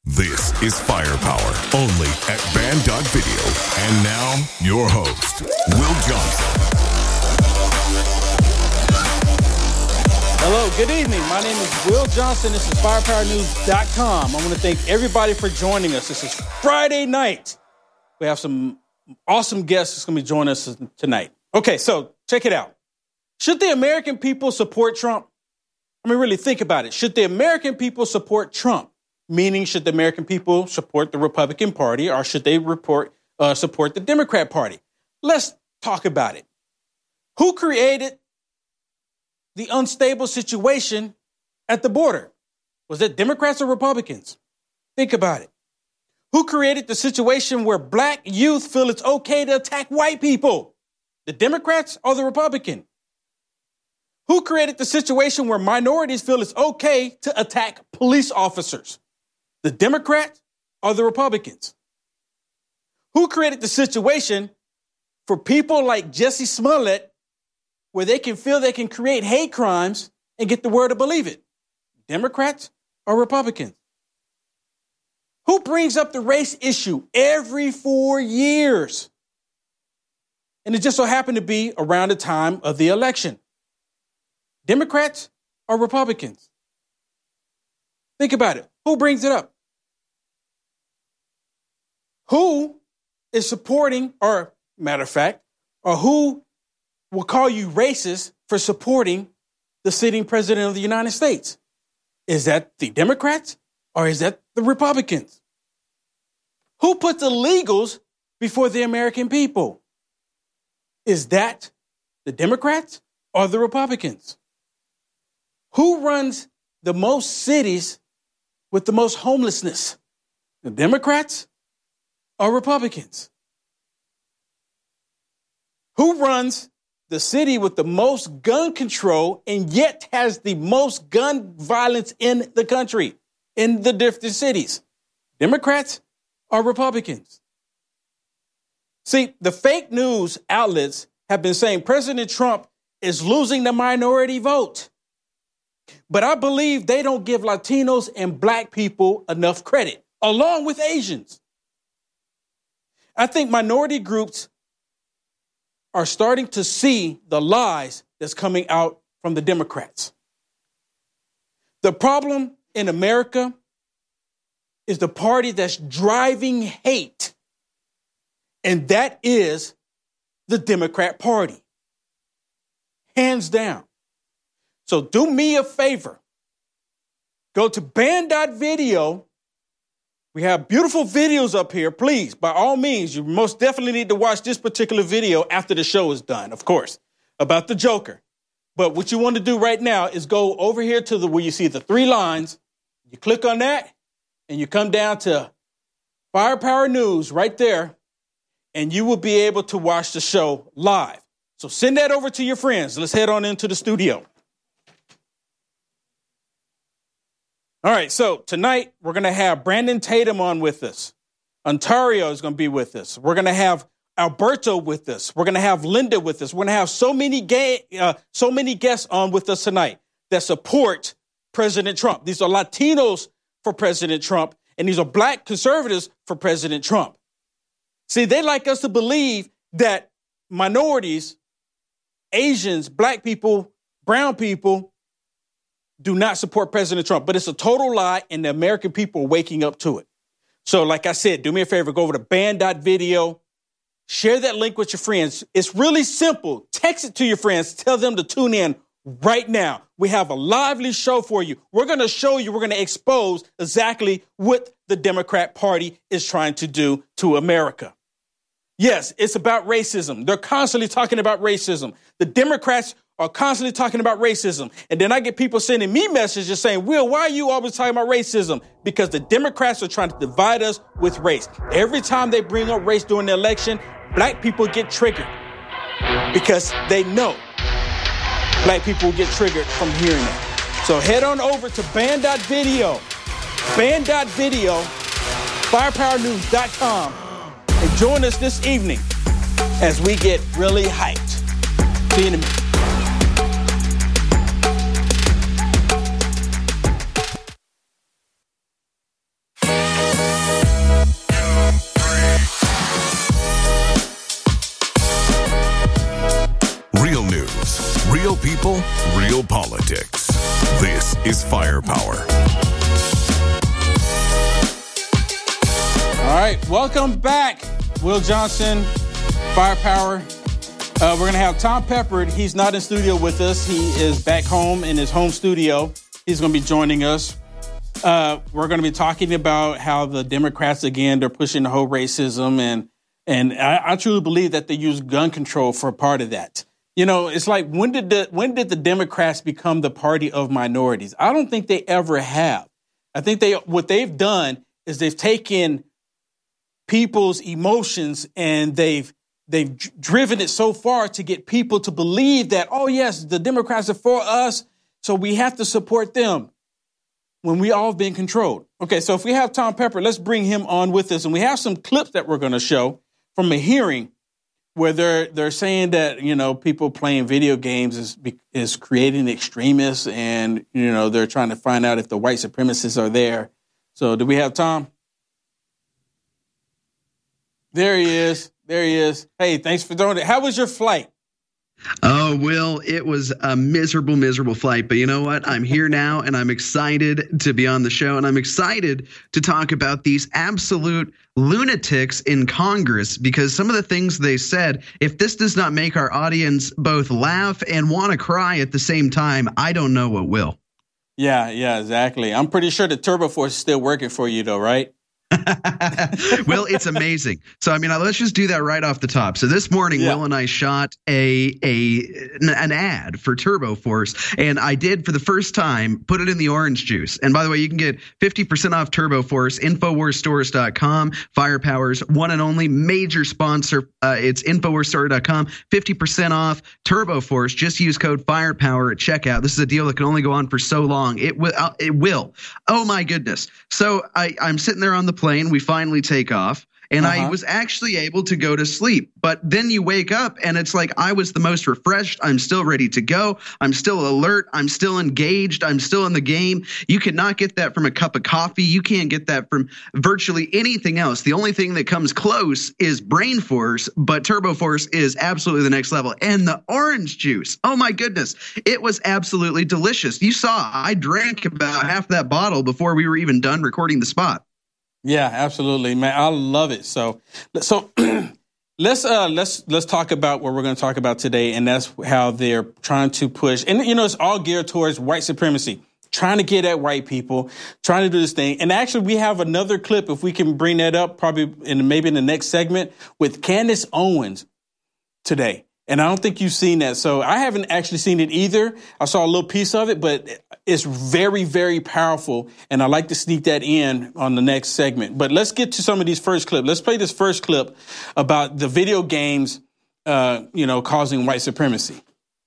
This is Firepower, only at Band.Video. And now, your host, Will Johnson. Hello, good evening. My name is Will Johnson. This is FirepowerNews.com. I want to thank everybody for joining us. This is Friday night. We have some awesome guests that's going to be joining us tonight. Okay, so check it out. Should the American people support Trump? I mean, really think about it. Should the American people support Trump? Meaning, should the American people support the Republican Party or should they support the Democrat Party? Let's talk about it. Who created the unstable situation at the border? Was it Democrats or Republicans? Think about it. Who created the situation where black youth feel it's okay to attack white people? The Democrats or the Republican? Who created the situation where minorities feel it's okay to attack police officers? The Democrats or the Republicans? Who created the situation for people like Jussie Smollett where they can feel they can create hate crimes and get the world to believe it? Democrats or Republicans? Who brings up the race issue every 4 years? And it just so happened to be around the time of the election. Democrats or Republicans? Think about it. Who brings it up? Who is supporting, or matter of fact, or who will call you racist for supporting the sitting president of the United States? Is that the Democrats or is that the Republicans? Who put the illegals before the American people? Is that the Democrats or the Republicans? Who runs the most cities with the most homelessness? The Democrats or Republicans? Who runs the city with the most gun control and yet has the most gun violence in the country, in the different cities? Democrats or Republicans? See, the fake news outlets have been saying President Trump is losing the minority vote. But I believe they don't give Latinos and black people enough credit, along with Asians. I think minority groups are starting to see the lies that's coming out from the Democrats. The problem in America is the party that's driving hate, and that is the Democrat Party. Hands down. So do me a favor. Go to Band.Video. We have beautiful videos up here. Please, by all means, you most definitely need to watch this particular video after the show is done, of course, about the Joker. But what you want to do right now is go over here to where you see the three lines. You click on that, and you come down to Firepower News right there, and you will be able to watch the show live. So send that over to your friends. Let's head on into the studio. All right, so tonight we're going to have Brandon Tatum on with us. Ontario is going to be with us. We're going to have Alberto with us. We're going to have Linda with us. We're going to have so many guests on with us tonight that support President Trump. These are Latinos for President Trump, and these are black conservatives for President Trump. See, they like us to believe that minorities, Asians, black people, brown people, do not support President Trump, but it's a total lie, and the American people are waking up to it. So like I said, do me a favor, go over to Band.Video, share that link with your friends. It's really simple. Text it to your friends. Tell them to tune in right now. We have a lively show for you. We're going to show you, we're going to expose exactly what the Democrat Party is trying to do to America. Yes, it's about racism. They're constantly talking about racism. The Democrats are constantly talking about racism. And then I get people sending me messages saying, Will, why are you always talking about racism? Because the Democrats are trying to divide us with race. Every time they bring up race during the election, black people get triggered because they know black people will get triggered from hearing that. So head on over to Band.Video, Band.Video, FirepowerNews.com, and join us this evening as we get really hyped. See you in a minute. politics. This is Firepower. All right, welcome back. Will Johnson, Firepower. We're going to have Tom Peppard. He's not in studio with us. He is back home in his home studio. He's going to be joining us. We're going to be talking about how the Democrats, again, they're pushing the whole racism. And I truly believe that they use gun control for part of that. You know, it's like, when did the Democrats become the party of minorities? I don't think they ever have. I think what they've done is they've taken people's emotions and they've driven it so far to get people to believe that, oh, yes, the Democrats are for us, so we have to support them when we all have been controlled. Okay, so if we have Tom Pepper, let's bring him on with us. And we have some clips that we're going to show from a hearing where they're saying that, you know, people playing video games is creating extremists, and, you know, they're trying to find out if the white supremacists are there. So do we have Tom? There he is. Hey, thanks for doing it. How was your flight? Oh, Will, it was a miserable, miserable flight. But you know what? I'm here now, and I'm excited to be on the show. And I'm excited to talk about these absolute lunatics in Congress, because some of the things they said, if this does not make our audience both laugh and want to cry at the same time, I don't know what will. Yeah, exactly. I'm pretty sure the Turbo Force is still working for you, though, right? Well, it's amazing. So, I mean, let's just do that right off the top. So this morning, Will and I shot an ad for Turbo Force, and I did, for the first time, put it in the orange juice. And by the way, you can get 50% off Turbo Force, InfoWarsStores.com, Firepower's one and only major sponsor. It's InfoWarsStore.com, 50% off Turbo Force. Just use code Firepower at checkout. This is a deal that can only go on for so long. It will. Oh my goodness. So I'm sitting there on the plane. We finally take off, and I was actually able to go to sleep. But then you wake up, and it's like I was the most refreshed. I'm still ready to go. I'm still alert. I'm still engaged. I'm still in the game. You cannot get that from a cup of coffee. You can't get that from virtually anything else. The only thing that comes close is Brain Force, but Turbo Force is absolutely the next level. And the orange juice, oh my goodness, it was absolutely delicious. You saw I drank about half that bottle before we were even done recording the spot. Yeah, absolutely, man. I love it. So let's talk about what we're going to talk about today, and that's how they're trying to push. And, you know, it's all geared towards white supremacy, trying to get at white people, trying to do this thing. And actually, we have another clip, if we can bring that up, probably maybe in the next segment, with Candace Owens today. And I don't think you've seen that. So I haven't actually seen it either. I saw a little piece of it, but it's very, very powerful. And I'd like to sneak that in on the next segment. But let's get to some of these first clips. Let's play this first clip about the video games, causing white supremacy.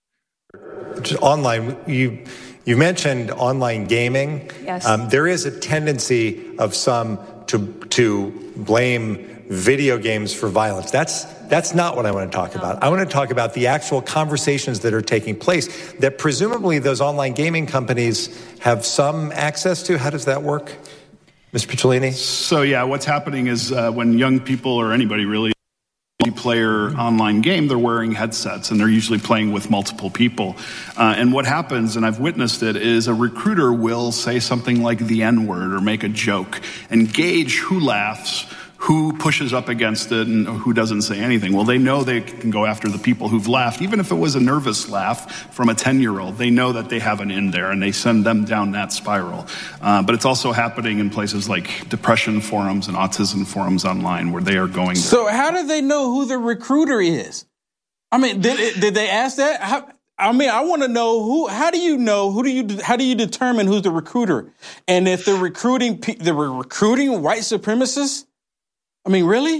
Online, you mentioned online gaming. Yes. There is a tendency of some to blame video games for violence. That's not what I want to talk about. I want to talk about the actual conversations that are taking place that presumably those online gaming companies have some access to. How does that work, Mr. Picciolini? So, yeah, what's happening is when young people or anybody really multiplayer online game, they're wearing headsets and they're usually playing with multiple people. And what happens, and I've witnessed it, is a recruiter will say something like the N-word or make a joke and gauge who laughs, who pushes up against it, and who doesn't say anything. Well, they know they can go after the people who've laughed. Even if it was a nervous laugh from a 10-year-old, they know that they have an in there, and they send them down that spiral. But it's also happening in places like depression forums and autism forums online, where they are going there. So how do they know who the recruiter is? I mean, did they ask that? I want to know how do you determine who's the recruiter? And if they're recruiting white supremacists? I mean, really?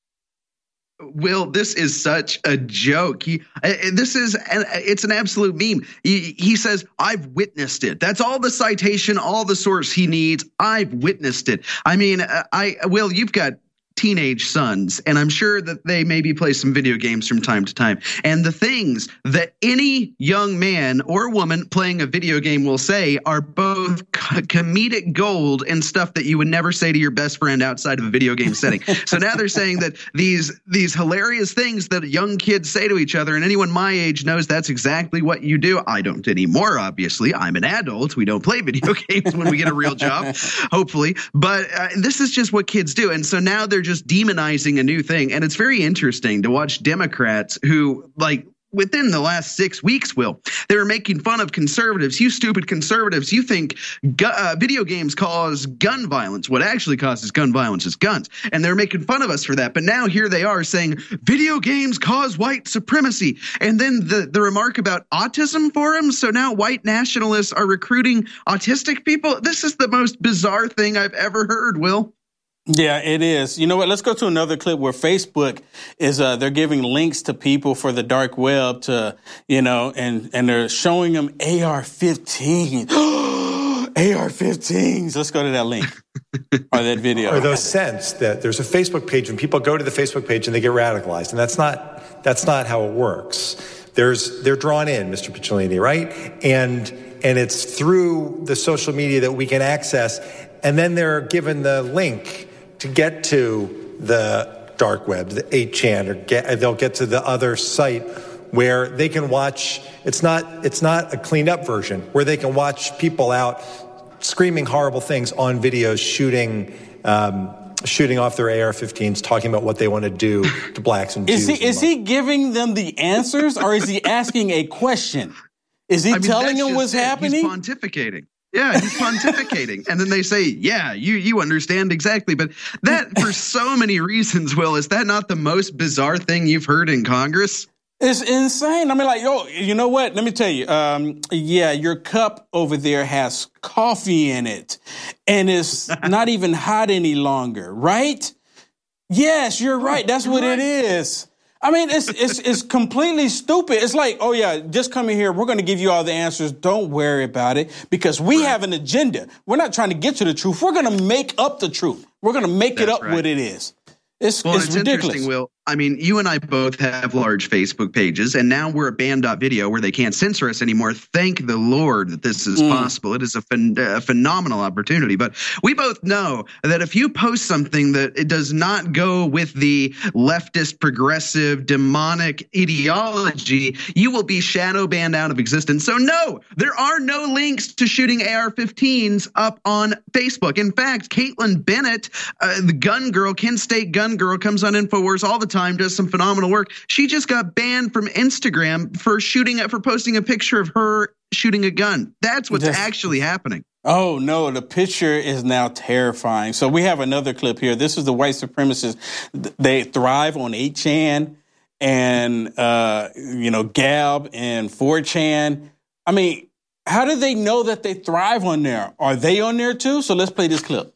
Will, this is such a joke. It's an absolute meme. He says, I've witnessed it. That's all the citation, all the source he needs. I've witnessed it. I mean, Will, you've got teenage sons, and I'm sure that they maybe play some video games from time to time. And the things that any young man or woman playing a video game will say are both comedic gold and stuff that you would never say to your best friend outside of a video game setting. So now they're saying that these hilarious things that young kids say to each other, and anyone my age knows that's exactly what you do. I don't anymore, obviously. I'm an adult. We don't play video games when we get a real job, hopefully. But this is just what kids do. And so now they're just demonizing a new thing. And it's very interesting to watch Democrats who, like, within the last 6 weeks, they were making fun of conservatives. You stupid conservatives, you think video games cause gun violence. What actually causes gun violence is guns. And they're making fun of us for that. But now here they are saying video games cause white supremacy. And then the remark about autism forums. So now white nationalists are recruiting autistic people. This is the most bizarre thing I've ever heard, Will. Yeah, it is. You know what? Let's go to another clip where Facebook is, they're giving links to people for the dark web to, and they're showing them AR-15s. AR-15s. Let's go to that link or that video. Or those sense that there's a Facebook page and people go to the Facebook page and they get radicalized. And that's not how it works. They're drawn in, Mr. Picciolini, right? And it's through the social media that we can access. And then they're given the link to get to the dark web, the 8chan, or they'll get to the other site where they can watch. It's not a cleaned up version where they can watch people out screaming horrible things on videos, shooting off their AR-15s, talking about what they want to do to blacks and Jews. Is he giving them the answers, or is he asking a question? Is he telling them what's happening? He's pontificating. Yeah, he's pontificating. And then they say, yeah, you understand exactly. But that, for so many reasons, Will, is that not the most bizarre thing you've heard in Congress? It's insane. I mean, like, yo, you know what? Let me tell you. Your cup over there has coffee in it, and it's not even hot any longer, right? Yes, you're right. That's what it is. I mean, it's completely stupid. It's like, oh, yeah, just come in here. We're going to give you all the answers. Don't worry about it, because we have an agenda. We're not trying to get to the truth. We're going to make up the truth. We're going to make it up what it is. It's ridiculous. Interesting, Will. I mean, you and I both have large Facebook pages, and now we're at Band.video where they can't censor us anymore. Thank the Lord that this is possible. It is a phenomenal opportunity. But we both know that if you post something that it does not go with the leftist, progressive, demonic ideology, you will be shadow banned out of existence. So no, there are no links to shooting AR-15s up on Facebook. In fact, Caitlin Bennett, the gun girl, Kent State gun girl, comes on InfoWars all the time, does some phenomenal work. She just got banned from Instagram for posting a picture of her shooting a gun. That's what's actually happening. Oh, no, the picture is now terrifying. So we have another clip here. This is the white supremacists. They thrive on 8chan and, Gab and 4chan. I mean, how do they know that they thrive on there? Are they on there too? So let's play this clip.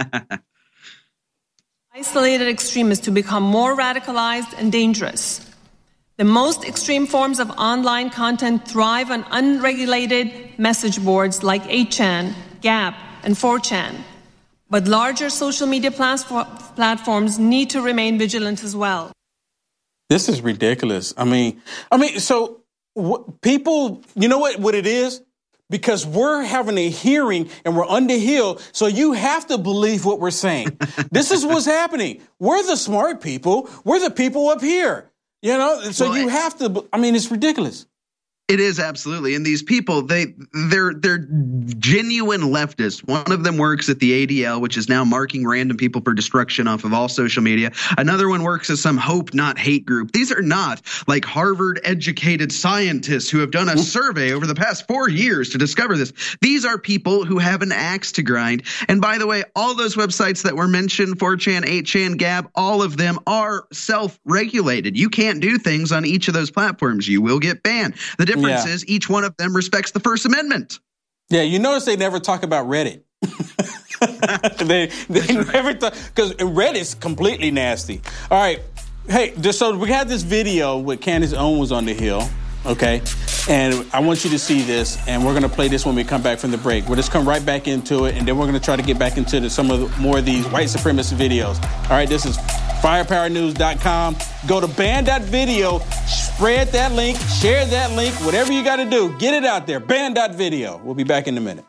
Isolated extremists to become more radicalized and dangerous. The most extreme forms of online content thrive on unregulated message boards like 8chan, Gab, and 4chan. But larger social media platforms need to remain vigilant as well. This is ridiculous. I mean, so people, you know what it is? Because we're having a hearing and we're on the Hill, so you have to believe what we're saying. This is what's happening. We're the smart people. We're the people up here. So you have to. I mean, it's ridiculous. It is, absolutely. And these people, they're genuine leftists. One of them works at the ADL, which is now marking random people for destruction off of all social media. Another one works at some hope, not hate group. These are not like Harvard-educated scientists who have done a survey over the past 4 years to discover this. These are people who have an axe to grind. And by the way, all those websites that were mentioned, 4chan, 8chan, Gab, all of them are self-regulated. You can't do things on each of those platforms. You will get banned. The difference is each one of them respects the First Amendment. Yeah, you notice they never talk about Reddit. they never talk, because Reddit's completely nasty. All right. Hey, so we had this video with Candace Owens on the Hill, okay? And I want you to see this, and we're going to play this when we come back from the break. We'll just come right back into it, and then we're going to try to get back into more of these white supremacist videos. All right, this is firepowernews.com. Go to band.video, spread that link, share that link, whatever you got to do. Get it out there, band.video. We'll be back in a minute.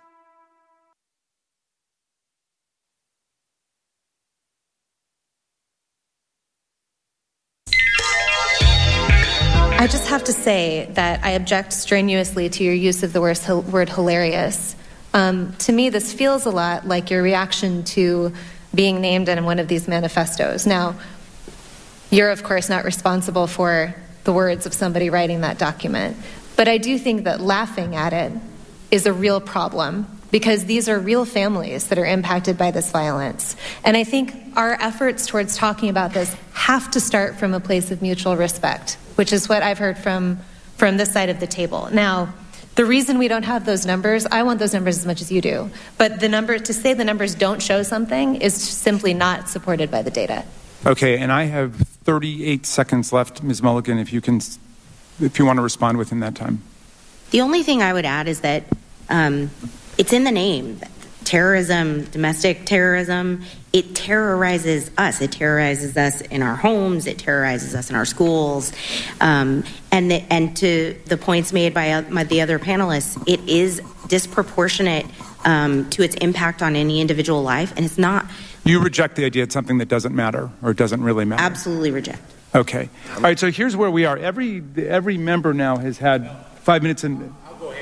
I just have to say that I object strenuously to your use of the word hilarious. To me, this feels a lot like your reaction to being named in one of these manifestos. Now, you're, of course, not responsible for the words of somebody writing that document, but I do think that laughing at it is a real problem, because these are real families that are impacted by this violence. And I think our efforts towards talking about this have to start from a place of mutual respect, which is what I've heard from this side of the table. Now, the reason we don't have those numbers, I want those numbers as much as you do, but to say the numbers don't show something is simply not supported by the data. Okay, and I have 38 seconds left, Ms. Mulligan, if you want to respond within that time. The only thing I would add is that it's in the name. Terrorism, domestic terrorism, it terrorizes us. It terrorizes us in our homes. It terrorizes us in our schools. And to the points made by the other panelists, it is disproportionate to its impact on any individual life, and it's not. You reject the idea it's something that doesn't matter or doesn't really matter? Absolutely reject. Okay. All right, so here's where we are. Every member now has had 5 minutes and...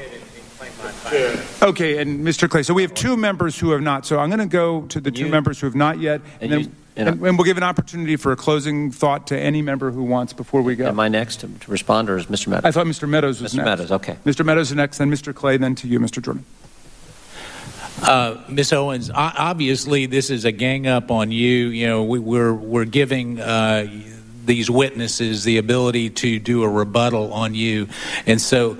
Okay, and Mr. Clay, so we have two members who have not. So I'm going to go to the two members who have not yet, and we'll give an opportunity for a closing thought to any member who wants before we go. Am I next to respond, or is Mr. Meadows? I thought Mr. Meadows was next. Mr. Meadows, okay. Mr. Meadows is next, then Mr. Clay, then to you, Mr. Jordan. Ms. Owens, obviously this is a gang up on you. You know, we're giving these witnesses the ability to do a rebuttal on you, and so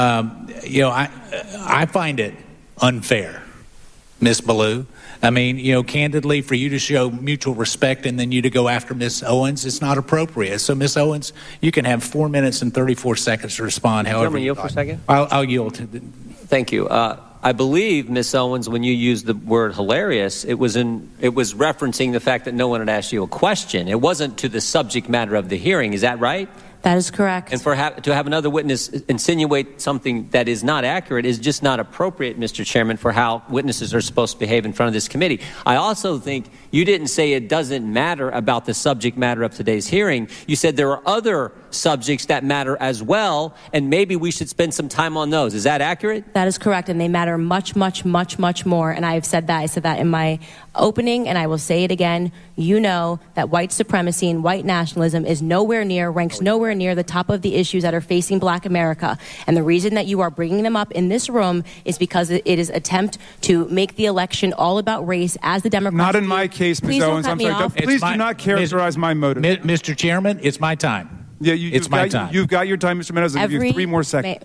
I find it unfair, Ms. Ballou. I mean, candidly, for you to show mutual respect and then you to go after Ms. Owens, it's not appropriate. So, Ms. Owens, you can have 4 minutes and 34 seconds to respond. However, yield for a second. I'll yield to. Thank you. I believe, Ms. Owens, when you used the word hilarious, it was referencing the fact that no one had asked you a question. It wasn't to the subject matter of the hearing. Is that right? That is correct. And to have another witness insinuate something that is not accurate is just not appropriate, Mr. Chairman, for how witnesses are supposed to behave in front of this committee. I also think you didn't say it doesn't matter about the subject matter of today's hearing. You said there are other subjects that matter as well, and maybe we should spend some time on those. Is that accurate? That is correct, and they matter much, much, much, much more. And I've said that. I said that in my opening, and I will say it again. You know that white supremacy and white nationalism is ranks nowhere near the top of the issues that are facing Black America. And the reason that you are bringing them up in this room is because it is attempt to make the election all about race, as the Democrats. Not in my case, Ms. Owens. I'm sorry. Please do not characterize my motive. Mr. Chairman, it's my time. Yeah, it's my time. You've got your time, Mr. Meadows. I'll give you 3 more seconds.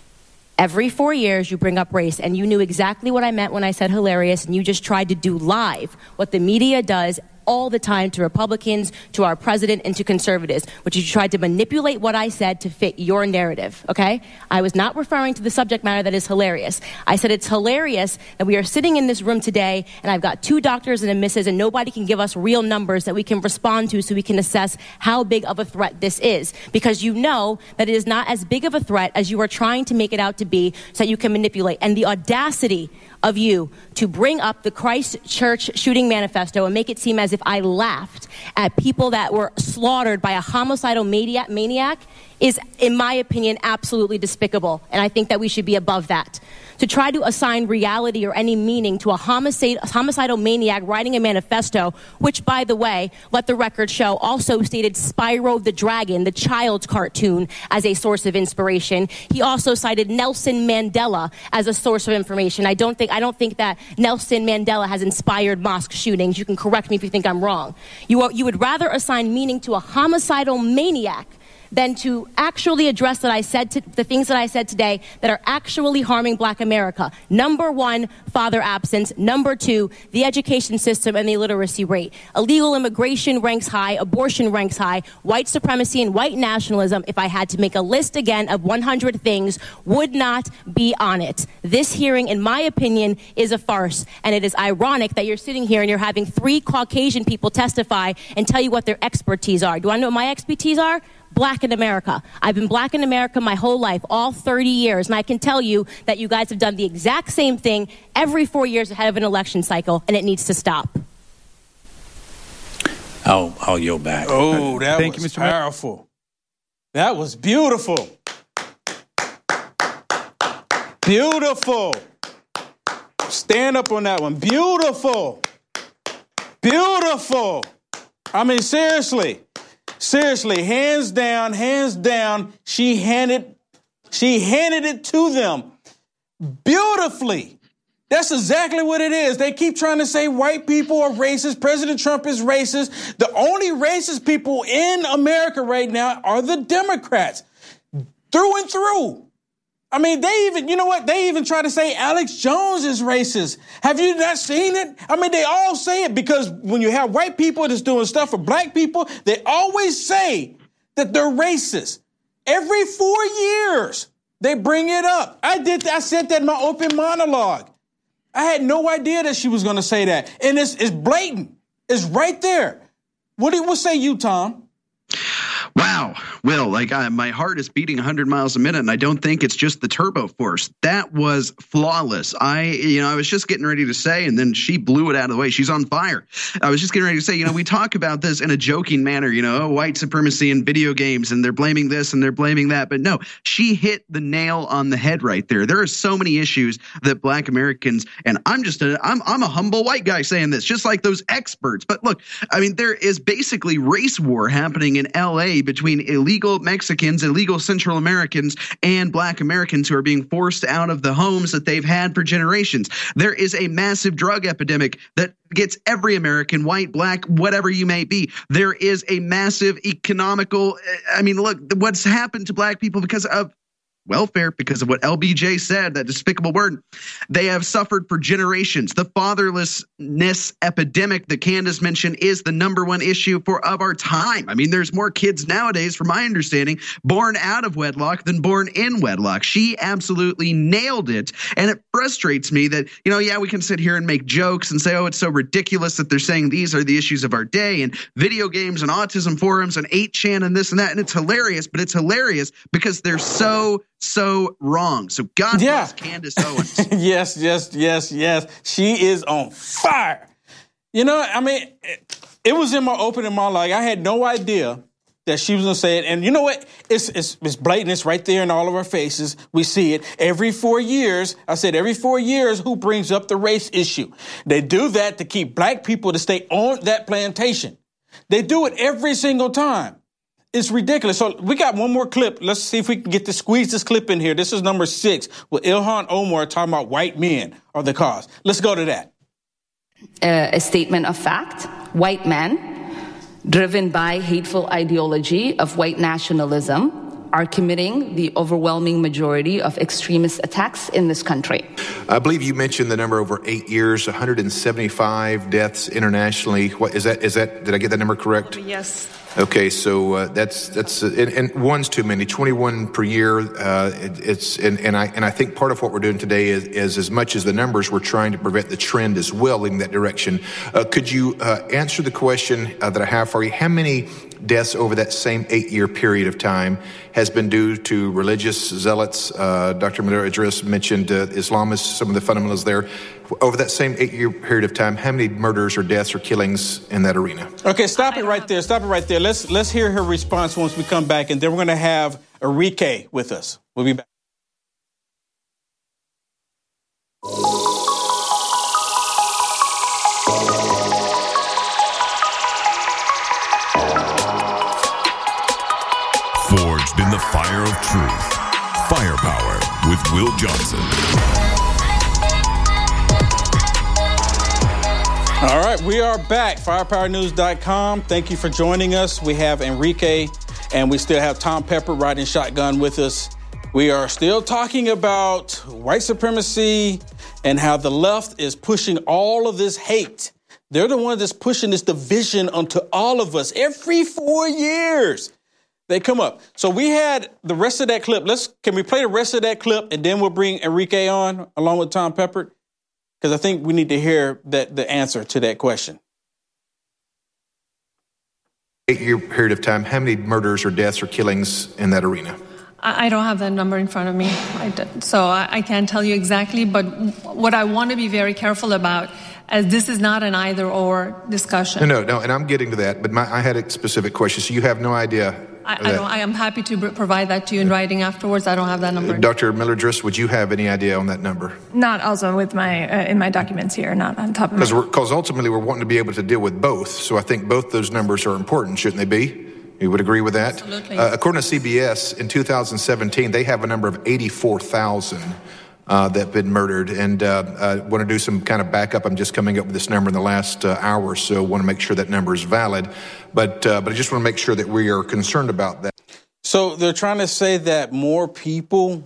Every 4 years, you bring up race, and you knew exactly what I meant when I said hilarious, and you just tried to do live what the media does all the time to Republicans, to our president, and to conservatives, which you tried to manipulate what I said to fit your narrative, okay? I was not referring to the subject matter that is hilarious. I said it's hilarious that we are sitting in this room today, and I've got 2 doctors and a missus, and nobody can give us real numbers that we can respond to so we can assess how big of a threat this is. Because you know that it is not as big of a threat as you are trying to make it out to be, so that you can manipulate. And the audacity of you to bring up the Christchurch shooting manifesto and make it seem as if I laughed at people that were slaughtered by a homicidal maniac is, in my opinion, absolutely despicable. And I think that we should be above that. To try to assign reality or any meaning to a homicidal maniac writing a manifesto, which, by the way, let the record show, also stated Spyro the Dragon, the child's cartoon, as a source of inspiration. He also cited Nelson Mandela as a source of information. I don't think that Nelson Mandela has inspired mosque shootings. You can correct me if you think I'm wrong. You would rather assign meaning to a homicidal maniac than to actually address the things that I said today that are actually harming Black America. Number one, father absence. Number two, the education system and the illiteracy rate. Illegal immigration ranks high. Abortion ranks high. White supremacy and white nationalism, if I had to make a list again of 100 things, would not be on it. This hearing, in my opinion, is a farce. And it is ironic that you're sitting here and you're having 3 Caucasian people testify and tell you what their expertise are. Do I know what my expertise are? Black in America. I've been Black in America my whole life, all 30 years, and I can tell you that you guys have done the exact same thing every 4 years ahead of an election cycle, and it needs to stop. I'll yield back. Oh, that was powerful. That was beautiful. Beautiful. Stand up on that one. Beautiful. Beautiful. I mean, seriously, hands down, she handed it to them beautifully. That's exactly what it is. They keep trying to say white people are racist. President Trump is racist. The only racist people in America right now are the Democrats, through and through. I mean, they even try to say Alex Jones is racist. Have you not seen it? I mean, they all say it because when you have white people that's doing stuff for black people, they always say that they're racist. Every 4 years, they bring it up. I said that in my open monologue. I had no idea that she was going to say that. And it's blatant. It's right there. What say you, Tom? Wow. Will, my heart is beating 100 miles a minute, and I don't think it's just the turbo force. That was flawless. I was just getting ready to say, and then she blew it out of the way. She's on fire. I was just getting ready to say, we talk about this in a joking manner, white supremacy in video games, and they're blaming this and they're blaming that. But no, she hit the nail on the head right there. There are so many issues that Black Americans, and I'm a humble white guy saying this, just like those experts. But look, I mean, there is basically race war happening in L.A. between illegal Mexicans, illegal Central Americans, and Black Americans who are being forced out of the homes that they've had for generations. There is a massive drug epidemic that gets every American, white, black, whatever you may be. There is a massive economical, look, what's happened to Black people because of welfare, because of what LBJ said, that despicable word. They have suffered for generations. The fatherlessness epidemic that Candace mentioned is the number one issue of our time. I mean, there's more kids nowadays, from my understanding, born out of wedlock than born in wedlock. She absolutely nailed it. And it frustrates me that, we can sit here and make jokes and say, oh, it's so ridiculous that they're saying these are the issues of our day, and video games and autism forums and 8chan and this and that. And it's hilarious, but it's hilarious because they're so wrong. So God bless Candace Owens. Yes. She is on fire. It was in my opening monologue. I had no idea that she was going to say it. And you know what? It's blatant. It's right there in all of our faces. We see it. Every 4 years, every 4 years, who brings up the race issue? They do that to keep Black people to stay on that plantation. They do it every single time. It's ridiculous. So we got one more clip. Let's see if we can squeeze this clip in here. This is number 6 with Ilhan Omar talking about white men are the cause. Let's go to that. A statement of fact. White men, driven by hateful ideology of white nationalism, are committing the overwhelming majority of extremist attacks in this country. I believe you mentioned the number over 8 years, 175 deaths internationally. What is that? Did I get that number correct? Yes. Okay, so that's and one's too many. 21 per year. I think part of what we're doing today is as much as the numbers, we're trying to prevent the trend as well in that direction. Could you answer the question that I have for you? How many deaths over that same 8-year period of time has been due to religious zealots? Dr. Munir Idris mentioned Islamists, some of the fundamentals there. Over that same 8-year period of time, how many murders or deaths or killings in that arena? Okay, stop it right there. Let's hear her response once we come back, and then we're going to have Enrique with us. We'll be back. Forged in the fire of truth. Firepower with Will Johnson. All right, we are back. FirepowerNews.com. Thank you for joining us. We have Enrique And we still have Tom Pepper riding shotgun with us. We are still talking about white supremacy and how the left is pushing all of this hate. They're the ones that's pushing this division onto all of us every 4 years. They come up. So we had the rest of that clip. Can we play the rest of that clip and then we'll bring Enrique on along with Tom Pepper? Because I think we need to hear the answer to that question. 8-year period of time, how many murders or deaths or killings in that arena? I don't have that number in front of me, so I can't tell you exactly. But what I want to be very careful about, as this is not an either-or discussion. No, and I'm getting to that, but I had a specific question. So you have no idea. I am happy to provide that to you in writing afterwards. I don't have that number. Dr. Miller-Dris, would you have any idea on that number? Not also with my in my documents here, not on top of my... Because ultimately we're wanting to be able to deal with both. So I think both those numbers are important, shouldn't they be? You would agree with that? Absolutely. According to CBS, in 2017, they have a number of 84,000 that have been murdered. And I want to do some kind of backup. I'm just coming up with this number in the last hour or so. I want to make sure that number is valid. But I just want to make sure that we are concerned about that. So they're trying to say that more people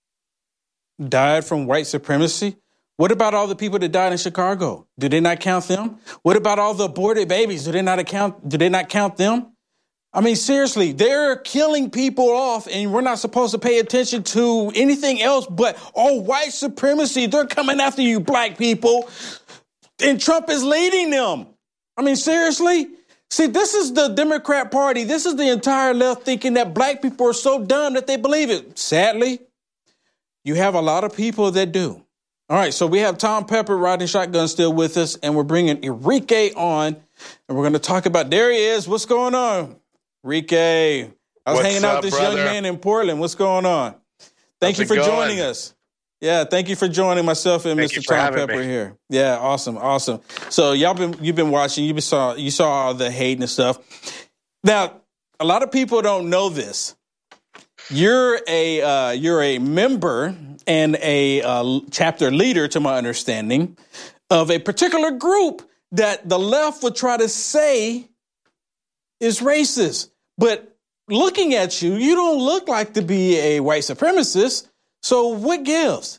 died from white supremacy? What about all the people that died in Chicago? Do they not count them? What about all the aborted babies? Do they not count them? I mean, seriously, they're killing people off, and we're not supposed to pay attention to anything else but, white supremacy. They're coming after you, black people, and Trump is leading them. I mean, seriously? See, this is the Democrat Party. This is the entire left thinking that black people are so dumb that they believe it. Sadly, you have a lot of people that do. All right, so we have Tom Pepper riding shotgun still with us, and we're bringing Enrique on, and we're going to talk about, there he is. What's going on? Enrique, I was hanging out with this young man in Portland. What's going on? Thank you for joining us. Yeah, thank you for joining myself and Mr. Tom Pepper here. Yeah, awesome. So you've been watching. You saw all the hate and stuff. Now, a lot of people don't know this. You're a member and a chapter leader, to my understanding, of a particular group that the left would try to say is racist. But looking at you, you don't look like to be a white supremacist. So what gives?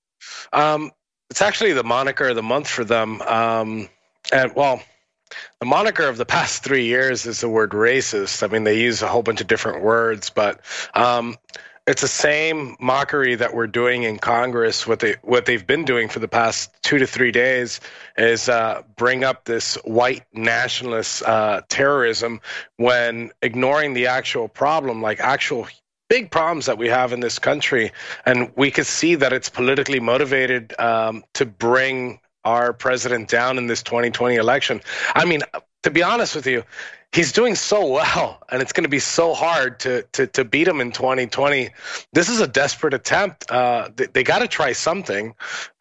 It's actually the moniker of the month for them. The moniker of the past 3 years is the word racist. I mean, they use a whole bunch of different words, but it's the same mockery that we're doing in Congress. What they've been doing for the past 2 to 3 days is bring up this white nationalist terrorism when ignoring the actual problem, like actual big problems that we have in this country. And we could see that it's politically motivated to bring our president down in this 2020 election. I mean, to be honest with you, he's doing so well, and it's going to be so hard to beat him in 2020. This is a desperate attempt. They got to try something.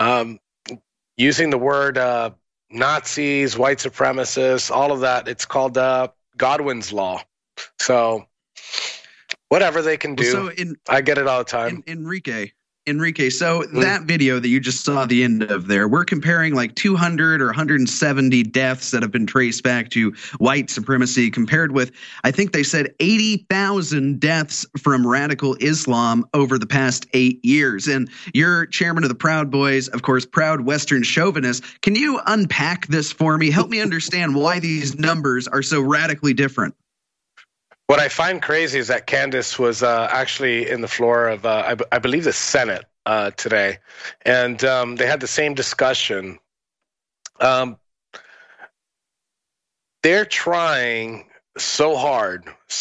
Using the word Nazis, white supremacists, all of that, it's called Godwin's Law. So whatever they can do, I get it all the time. Enrique, so that video that you just saw the end of there, we're comparing like 200 or 170 deaths that have been traced back to white supremacy compared with, I think they said 80,000 deaths from radical Islam over the past 8 years. And you're chairman of the Proud Boys, of course, proud Western chauvinist. Can you unpack this for me? Help me understand why these numbers are so radically different. What I find crazy is that Candace was actually in the floor of, I believe, the Senate today, and they had the same discussion. They're trying so hard.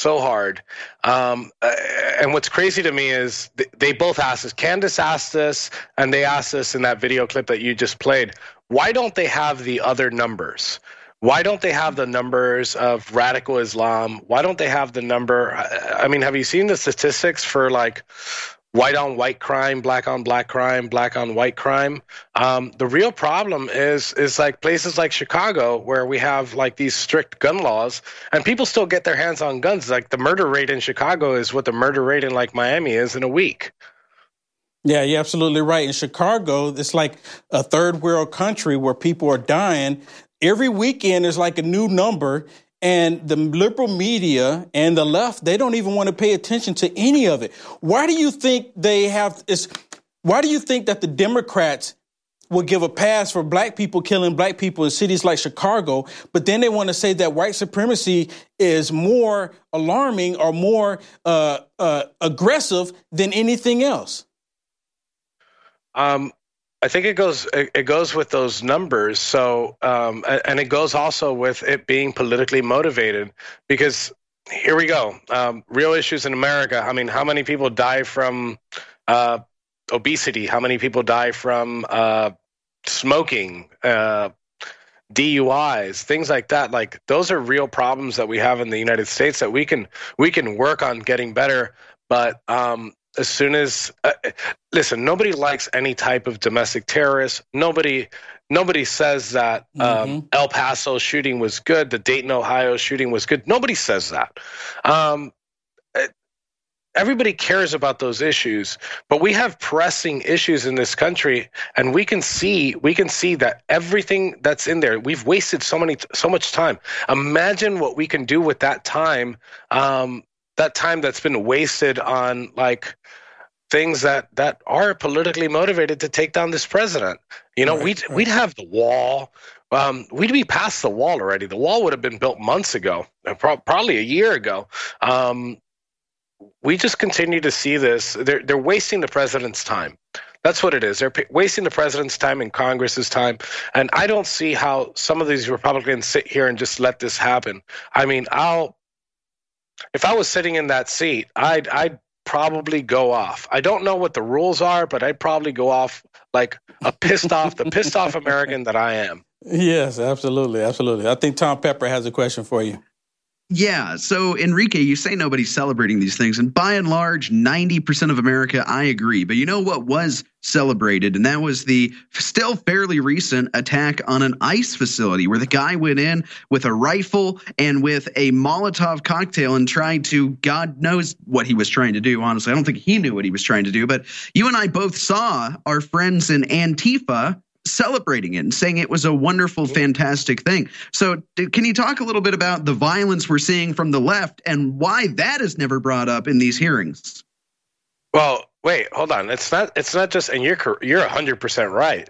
And what's crazy to me is they both asked us. Candace asked us, and they asked us in that video clip that you just played, why don't they have the other numbers? Why don't they have the numbers of radical Islam? Why don't they have the number? I mean, have you seen the statistics for like white on white crime, black on black crime, black on white crime? The real problem is like places like Chicago, where we have like these strict gun laws and people still get their hands on guns. Like the murder rate in Chicago is what the murder rate in like Miami is in a week. Yeah, you're absolutely right. In Chicago, it's like a third world country where people are dying. Every weekend is like a new number, And the liberal media and the left, they don't even want to pay attention to any of it. Why do you think why do you think that the Democrats will give a pass for black people killing black people in cities like Chicago, but then they want to say that white supremacy is more alarming or more aggressive than anything else? I think it goes with those numbers. So, and it goes also with it being politically motivated, because here we go. Real issues in America. I mean, how many people die from obesity? How many people die from smoking, DUIs, things like that? Like, those are real problems that we have in the United States that we can work on getting better. But as soon as listen, nobody likes any type of domestic terrorist. Nobody says that El Paso shooting was good, the Dayton, Ohio shooting was good. Nobody says that. Everybody cares about those issues, but we have pressing issues in this country, and we can see that everything that's in there, we've wasted so much time. Imagine what we can do with that time. That time that's been wasted on like things that are politically motivated to take down this president. You know, we'd have the wall. We'd be past the wall already. The wall would have been built months ago, probably a year ago. We just continue to see this. They're wasting the president's time. That's what it is. They're wasting the president's time and Congress's time. And I don't see how some of these Republicans sit here and just let this happen. I mean, if I was sitting in that seat, I'd probably go off. I don't know what the rules are, but I'd probably go off like the pissed off American that I am. Yes, absolutely. Absolutely. I think Tom Pepper has a question for you. Yeah. So, Enrique, you say nobody's celebrating these things, and by and large, 90% of America, I agree. But you know what was celebrated, and that was the still fairly recent attack on an ICE facility where the guy went in with a rifle and with a Molotov cocktail and tried to, God knows what he was trying to do, honestly. I don't think he knew what he was trying to do. But you and I both saw our friends in Antifa celebrating it and saying it was a wonderful, fantastic thing. So can you talk a little bit about the violence we're seeing from the left and why that is never brought up in these hearings? Well, wait, hold on. It's not just, and you're 100% right.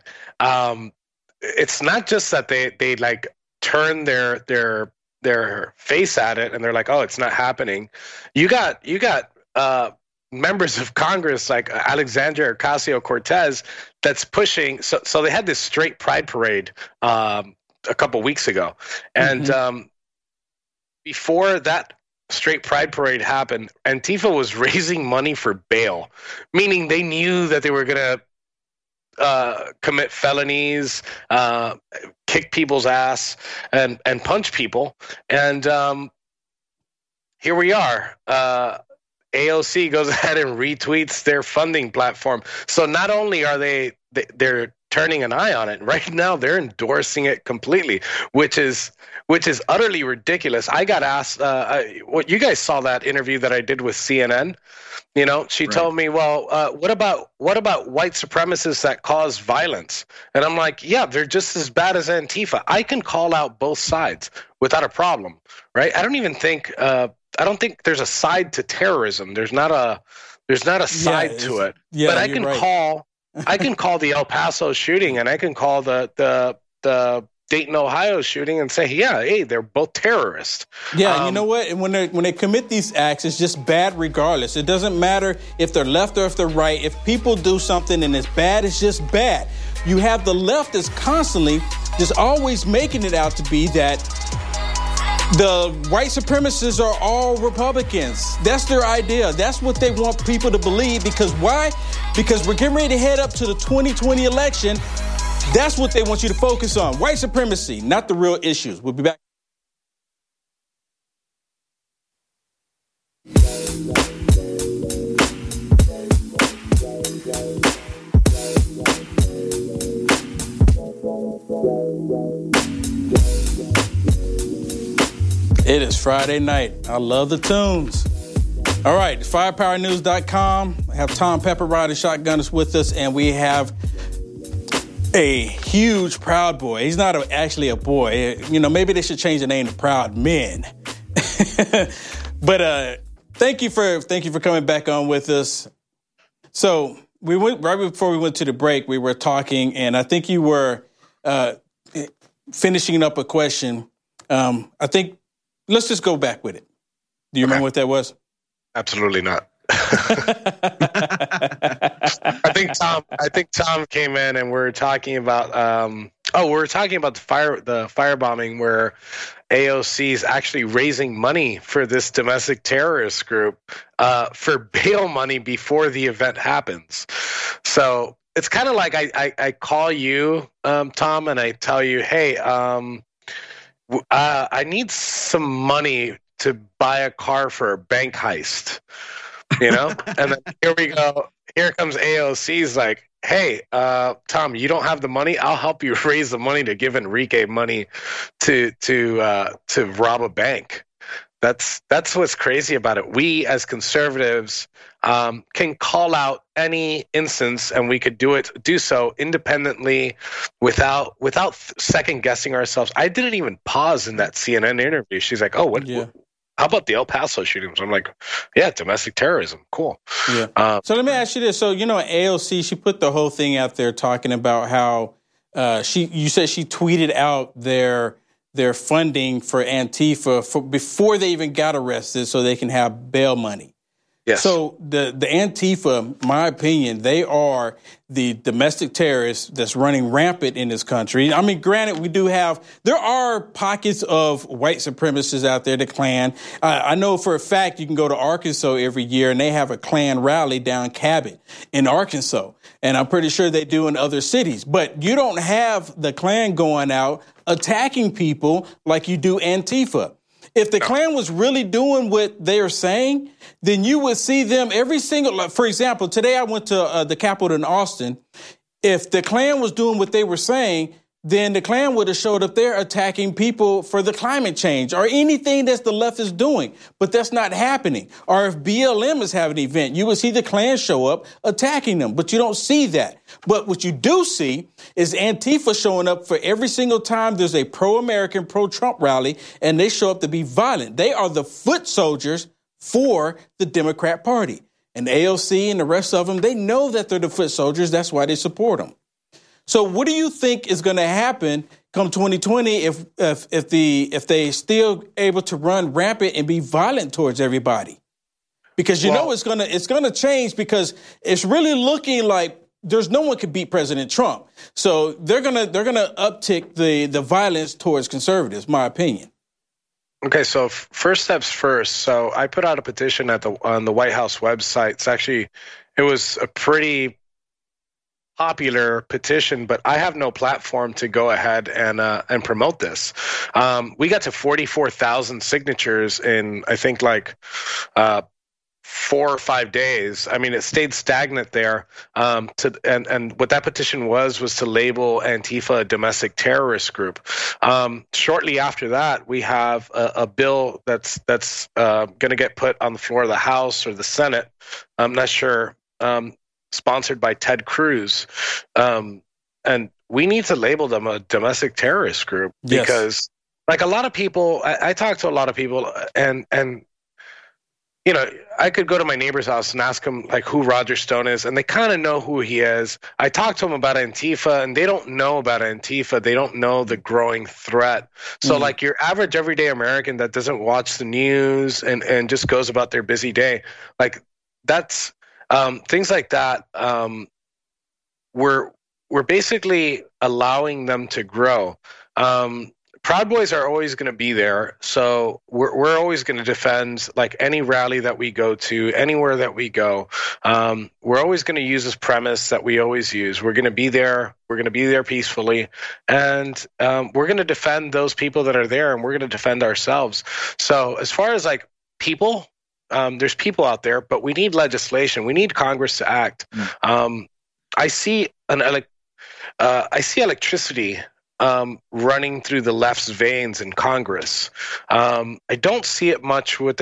It's not just that they like turn their face at it and they're like, oh, it's not happening. You got members of Congress like Alexandria Ocasio-Cortez that's pushing. So they had this straight pride parade a couple weeks ago. And before that straight pride parade happened, Antifa was raising money for bail, meaning they knew that they were going to commit felonies, kick people's ass, and punch people. And here we are. AOC goes ahead and retweets their funding platform. So not only are they're turning an eye on it, right now they're endorsing it completely, which is utterly ridiculous. I got asked, what you guys saw that interview that I did with CNN. You know, she told me, well, what about white supremacists that cause violence? And I'm like, yeah, they're just as bad as Antifa. I can call out both sides without a problem, right? I don't think there's a side to terrorism. There's not a side to it. Yeah, but I can call the El Paso shooting and I can call the Dayton, Ohio shooting and say, yeah, hey, they're both terrorists. Yeah, you know what? When they commit these acts, it's just bad regardless. It doesn't matter if they're left or if they're right. If people do something and it's bad, it's just bad. You have the left that's constantly just always making it out to be that the white supremacists are all Republicans. That's their idea. That's what they want people to believe. Because why? Because we're getting ready to head up to the 2020 election. That's what they want you to focus on. White supremacy, not the real issues. We'll be back. It is Friday night. I love the tunes. All right, firepowernews.com. I have Tom Pepper riding shotgun with us, and we have a huge Proud Boy. He's not actually a boy. Maybe they should change the name to Proud Men. But thank you for coming back on with us. So we went right before we went to the break. We were talking, and I think you were finishing up a question. I think let's just go back with it. Do you remember what that was? Absolutely not. I think Tom came in and we're talking about the firebombing where AOC is actually raising money for this domestic terrorist group for bail money before the event happens. So it's kind of like I call you, Tom, and I tell you, hey, I need some money to buy a car for a bank heist. And then here we go. Here comes AOC's like, hey, Tom, you don't have the money? I'll help you raise the money to give Enrique money to rob a bank. That's what's crazy about it. We as conservatives can call out any instance, and we could do so independently without second guessing ourselves. I didn't even pause in that CNN interview. She's like, oh, what how about the El Paso shootings? I'm like, yeah, domestic terrorism. Cool. Yeah. So let me ask you this. So, AOC, she put the whole thing out there talking about how you said she tweeted out their funding for Antifa before they even got arrested so they can have bail money. Yes. So the Antifa, my opinion, they are the domestic terrorists that's running rampant in this country. I mean, granted, there are pockets of white supremacists out there, the Klan. I know for a fact you can go to Arkansas every year and they have a Klan rally down Cabot in Arkansas. And I'm pretty sure they do in other cities. But you don't have the Klan going out attacking people like you do Antifa. If the Klan was really doing what they're saying, then you would see them for example, today I went to the Capitol in Austin. If the Klan was doing what they were saying, then the Klan would have showed up there attacking people for the climate change or anything that the left is doing. But that's not happening. Or if BLM is having an event, you would see the Klan show up attacking them. But you don't see that. But what you do see is Antifa showing up for every single time there's a pro-American, pro-Trump rally, and they show up to be violent. They are the foot soldiers for the Democrat Party. And AOC and the rest of them, they know that they're the foot soldiers. That's why they support them. So what do you think is going to happen come 2020 if they still able to run rampant and be violent towards everybody? Because it's going to change because it's really looking like there's no one could beat President Trump. So they're going to uptick the violence towards conservatives, my opinion. Okay, so first steps first. So I put out a petition on the White House website. It was a pretty popular petition, but I have no platform to go ahead and promote this. We got to 44,000 signatures in I think 4 or 5 days. I mean, it stayed stagnant there. And what that petition was to label Antifa a domestic terrorist group. Shortly after that, we have a bill that's going to get put on the floor of the House or the Senate. I'm not sure. Sponsored by Ted Cruz. And we need to label them a domestic terrorist group because a lot of people, I talk to a lot of people and I could go to my neighbor's house and ask them who Roger Stone is, and they kind of know who he is. I talk to them about Antifa, and they don't know about Antifa. They don't know the growing threat. So your average everyday American that doesn't watch the news and just goes about their busy day, that's things like that. We're basically allowing them to grow. Proud Boys are always going to be there, so we're always going to defend any rally that we go to, anywhere that we go. We're always going to use this premise that we always use. We're going to be there. We're going to be there peacefully, and we're going to defend those people that are there, and we're going to defend ourselves. So as far as people, there's people out there, but we need legislation. We need Congress to act. I see electricity running through the left's veins in Congress. I don't see it much with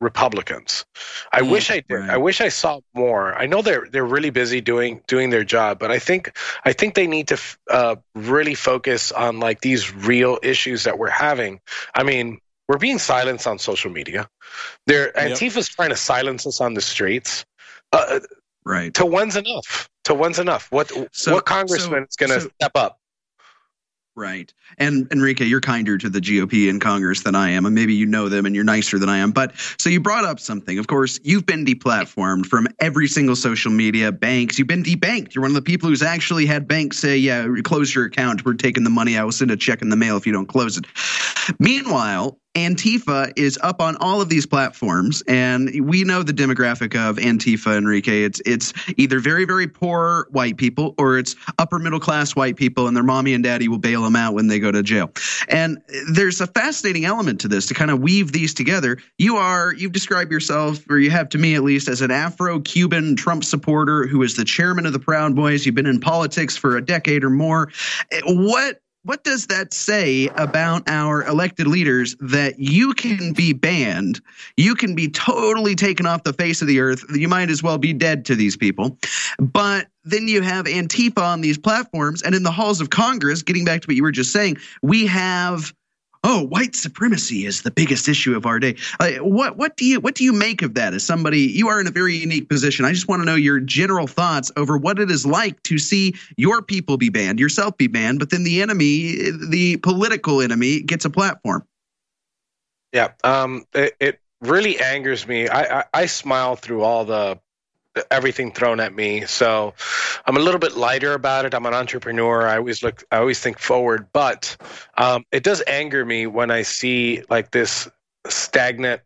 Republicans. I wish I did. I wish I saw more. I know they're really busy doing their job, but I think they need to really focus on like these real issues that we're having. I mean, we're being silenced on social media. Antifa's trying to silence us on the streets. Right. To when's enough? What congressman is going to step up? Right. And Enrique, you're kinder to the GOP in Congress than I am, and maybe you know them and you're nicer than I am. But so you brought up something. Of course, you've been deplatformed from every single social media, banks. You've been debanked. You're one of the people who's actually had banks say, yeah, close your account. We're taking the money. I will send a check in the mail if you don't close it. Meanwhile, Antifa is up on all of these platforms, and we know the demographic of Antifa, Enrique. It's either very, very poor white people or it's upper middle class white people, and their mommy and daddy will bail them out when they go to jail. And there's a fascinating element to this to kind of weave these together. You've described yourself, or you have to me at least, as an Afro-Cuban Trump supporter who is the chairman of the Proud Boys. You've been in politics for a decade or more. What does that say about our elected leaders that you can be banned, you can be totally taken off the face of the earth, you might as well be dead to these people, but then you have Antifa on these platforms, and in the halls of Congress, getting back to what you were just saying, we have white supremacy is the biggest issue of our day. What do you make of that as somebody? You are in a very unique position. I just want to know your general thoughts over what it is like to see your people be banned, yourself be banned, but then the enemy, the political enemy, gets a platform. Yeah, it really angers me. I smile through all everything thrown at me. So I'm a little bit lighter about it. I'm an entrepreneur. I always think forward, but it does anger me when I see like this stagnant,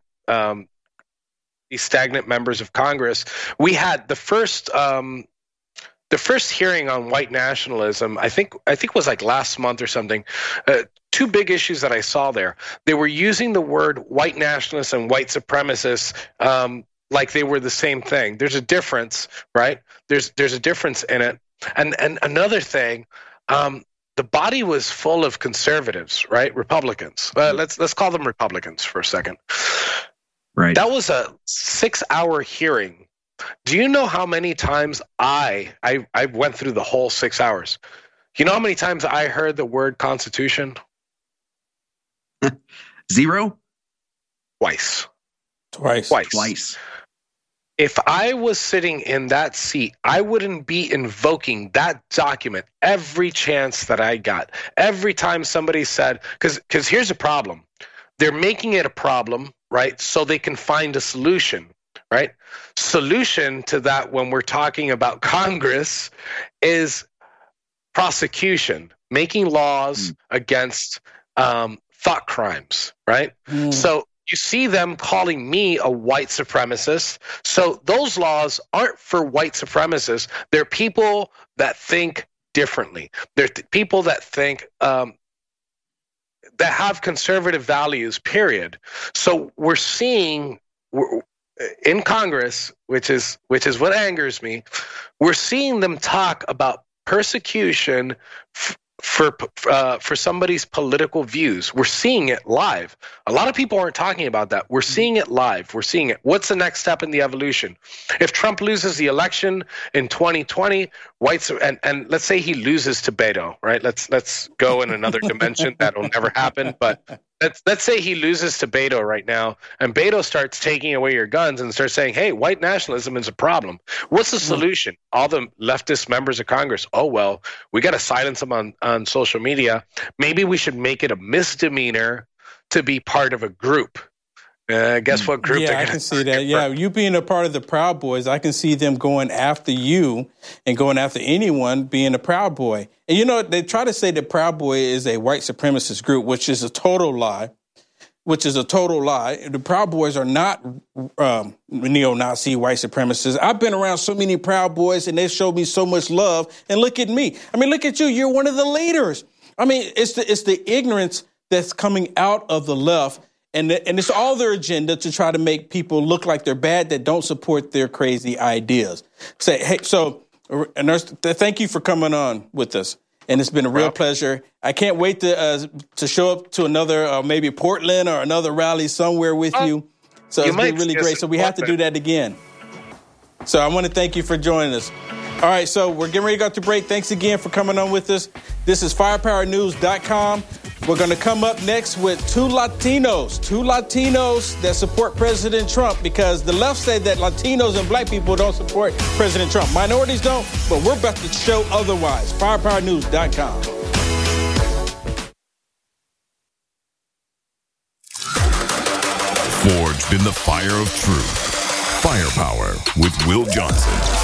these stagnant members of Congress. We had the first hearing on white nationalism, I think was like last month or something. Two big issues that I saw there. They were using the word white nationalists and white supremacists like they were the same thing. There's a difference, right? There's a difference in it. And another thing, the body was full of conservatives, right? Republicans. Let's call them Republicans for a second. Right. That was a 6-hour hearing. Do you know how many times I went through the whole 6 hours? You know how many times I heard the word Constitution? 0? Twice. If I was sitting in that seat, I wouldn't be invoking that document every chance that I got. Every time somebody said, because here's a problem. They're making it a problem, right? So they can find a solution, right? Solution to that when we're talking about Congress is prosecution, making laws against thought crimes, right? So you see them calling me a white supremacist. So those laws aren't for white supremacists. They're people that think differently. They're people that think that have conservative values, period. So we're seeing in Congress, which is what angers me, we're seeing them talk about persecution for somebody's political views. We're seeing it live. A lot of people aren't talking about that. We're seeing it live. We're seeing it. What's the next step in the evolution? If Trump loses the election in 2020, whites and let's say he loses to Beto, right? Let's go in another dimension. That'll never happen. But let's say he loses to Beto right now, and Beto starts taking away your guns and starts saying, "Hey, white nationalism is a problem." What's the solution? All the leftist members of Congress, oh well, we got to silence them on social media. Maybe we should make it a misdemeanor to be part of a group. Guess what group? Yeah, I can see that. Yeah, you being a part of the Proud Boys, I can see them going after you and going after anyone being a Proud Boy. And you know, they try to say that Proud Boy is a white supremacist group, which is a total lie. The Proud Boys are not neo-Nazi white supremacists. I've been around so many Proud Boys, and they showed me so much love. And look at me. I mean, look at you. You're one of the leaders. I mean, it's the ignorance that's coming out of the left. And it's all their agenda to try to make people look like they're bad that don't support their crazy ideas. Say, hey, so thank you for coming on with us. And it's been a real pleasure. I can't wait to show up to another, maybe Portland or another rally somewhere with you. So it's been really great. So we have to do that again. So I want to thank you for joining us. All right, so we're getting ready to go to break. Thanks again for coming on with us. This is firepowernews.com. We're going to come up next with two Latinos that support President Trump, because the left say that Latinos and black people don't support President Trump. Minorities don't, but we're about to show otherwise. Firepowernews.com. Forged in the fire of truth. Firepower with Will Johnson.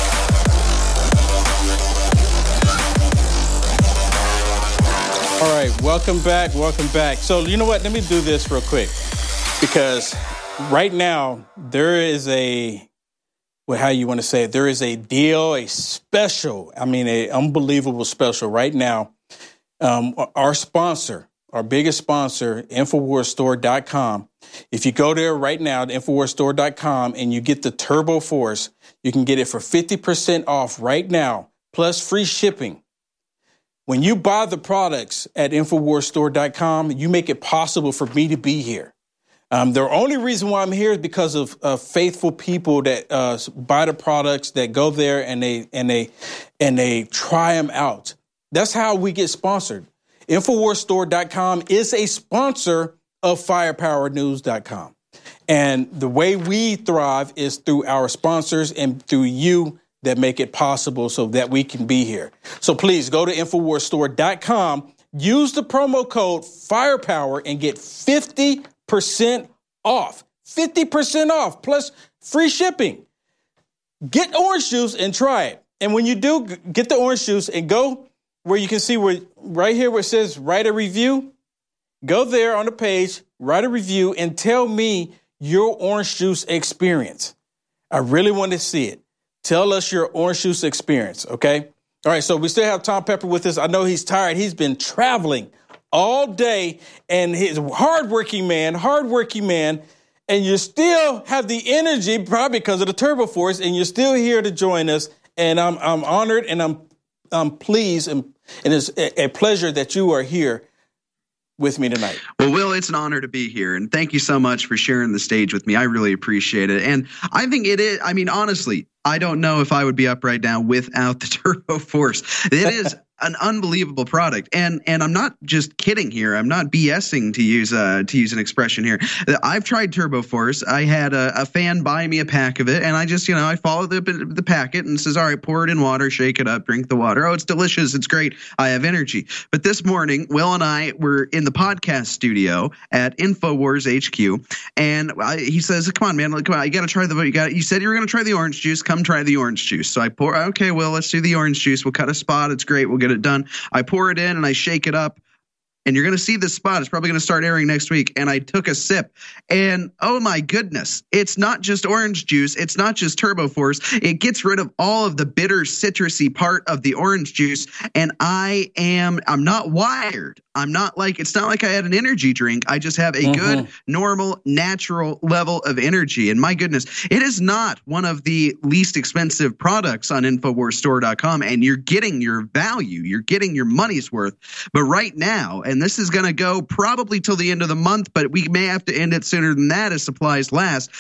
All right, welcome back. So you know what? Let me do this real quick, because right now there is a deal, a special, an unbelievable special right now. Our sponsor, our biggest sponsor, InfoWarsStore.com. If you go there right now, InfoWarsStore.com, and you get the Turbo Force, you can get it for 50% off right now, plus free shipping. When you buy the products at InfoWarsStore.com, you make it possible for me to be here. The only reason why I'm here is because of faithful people that buy the products, that go there and they try them out. That's how we get sponsored. InfoWarsStore.com is a sponsor of FirepowerNews.com. And the way we thrive is through our sponsors and through you that make it possible so that we can be here. So please go to InfoWarsStore.com, use the promo code FIREPOWER and get 50% off. 50% off plus free shipping. Get orange juice and try it. And when you do, get the orange juice and go where you can see right here where it says write a review. Go there on the page, write a review, and tell me your orange juice experience. I really want to see it. Tell us your orange juice experience, okay? All right, so we still have Tom Pepper with us. I know he's tired. He's been traveling all day, and he's a hardworking man, and you still have the energy, probably because of the Turbo Force, and you're still here to join us. And I'm honored, and I'm pleased, and it's a pleasure that you are here with me tonight. Well, Will, it's an honor to be here, and thank you so much for sharing the stage with me. I really appreciate it. And I think it is, honestly, I don't know if I would be up right now without the Turbo Force. It is an unbelievable product. And I'm not just kidding here. I'm not BSing, to use an expression here. I've tried Turbo Force. I had a fan buy me a pack of it, and I just, I follow the packet and says, all right, pour it in water, shake it up, drink the water. Oh, it's delicious. It's great. I have energy. But this morning, Will and I were in the podcast studio at InfoWars HQ, and he says, come on, man, come on, you got to try you said you were going to try the orange juice. Come try the orange juice. So I pour, okay, Will, let's do the orange juice. We'll cut a spot. It's great. We'll get it done. I pour it in and I shake it up. And you're going to see this spot. It's probably going to start airing next week. And I took a sip. And oh my goodness, it's not just orange juice. It's not just Turbo Force. It gets rid of all of the bitter, citrusy part of the orange juice. And I'm not wired. It's not like I had an energy drink. I just have a good, normal, natural level of energy. And my goodness, it is not one of the least expensive products on InfoWarsStore.com. And you're getting your value. You're getting your money's worth. But right now, and this is going to go probably till the end of the month, but we may have to end it sooner than that as supplies last,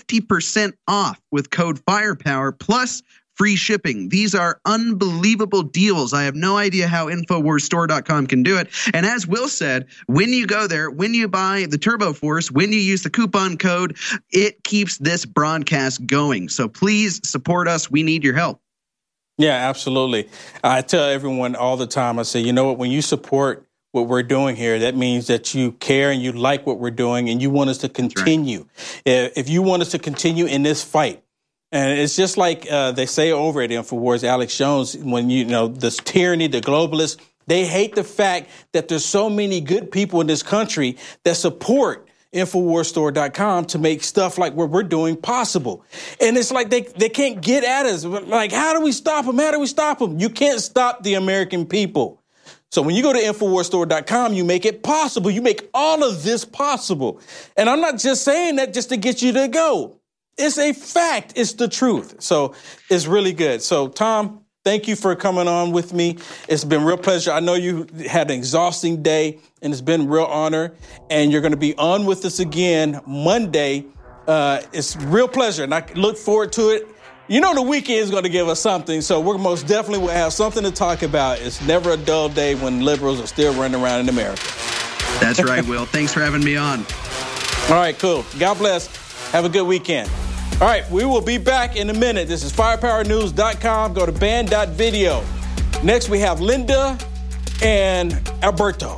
50% off with code FIREPOWER plus free shipping. These are unbelievable deals. I have no idea how InfoWarsStore.com can do it. And as Will said, when you go there, when you buy the Turbo Force, when you use the coupon code, it keeps this broadcast going. So please support us. We need your help. Yeah, absolutely. I tell everyone all the time, I say, you know what, when you support what we're doing here, that means that you care and you like what we're doing and you want us to continue. Right. If you want us to continue in this fight, and it's just like they say over at InfoWars, Alex Jones, when this tyranny, the globalists, they hate the fact that there's so many good people in this country that support InfoWarsStore.com to make stuff like what we're doing possible. And it's like they can't get at us. Like, how do we stop them? How do we stop them? You can't stop the American people. So when you go to InfoWarsStore.com, you make it possible. You make all of this possible. And I'm not just saying that just to get you to go. It's a fact. It's the truth. So it's really good. So, Tom, thank you for coming on with me. It's been a real pleasure. I know you had an exhausting day, and it's been a real honor. And you're going to be on with us again Monday It's a real pleasure, and I look forward to it. You know the weekend is going to give us something, so we're most definitely will have something to talk about. It's never a dull day when liberals are still running around in America. That's right, Will. Thanks for having me on. All right, cool. God bless. Have a good weekend. All right, we will be back in a minute. This is firepowernews.com. Go to band.video. Next, we have Linda and Alberto.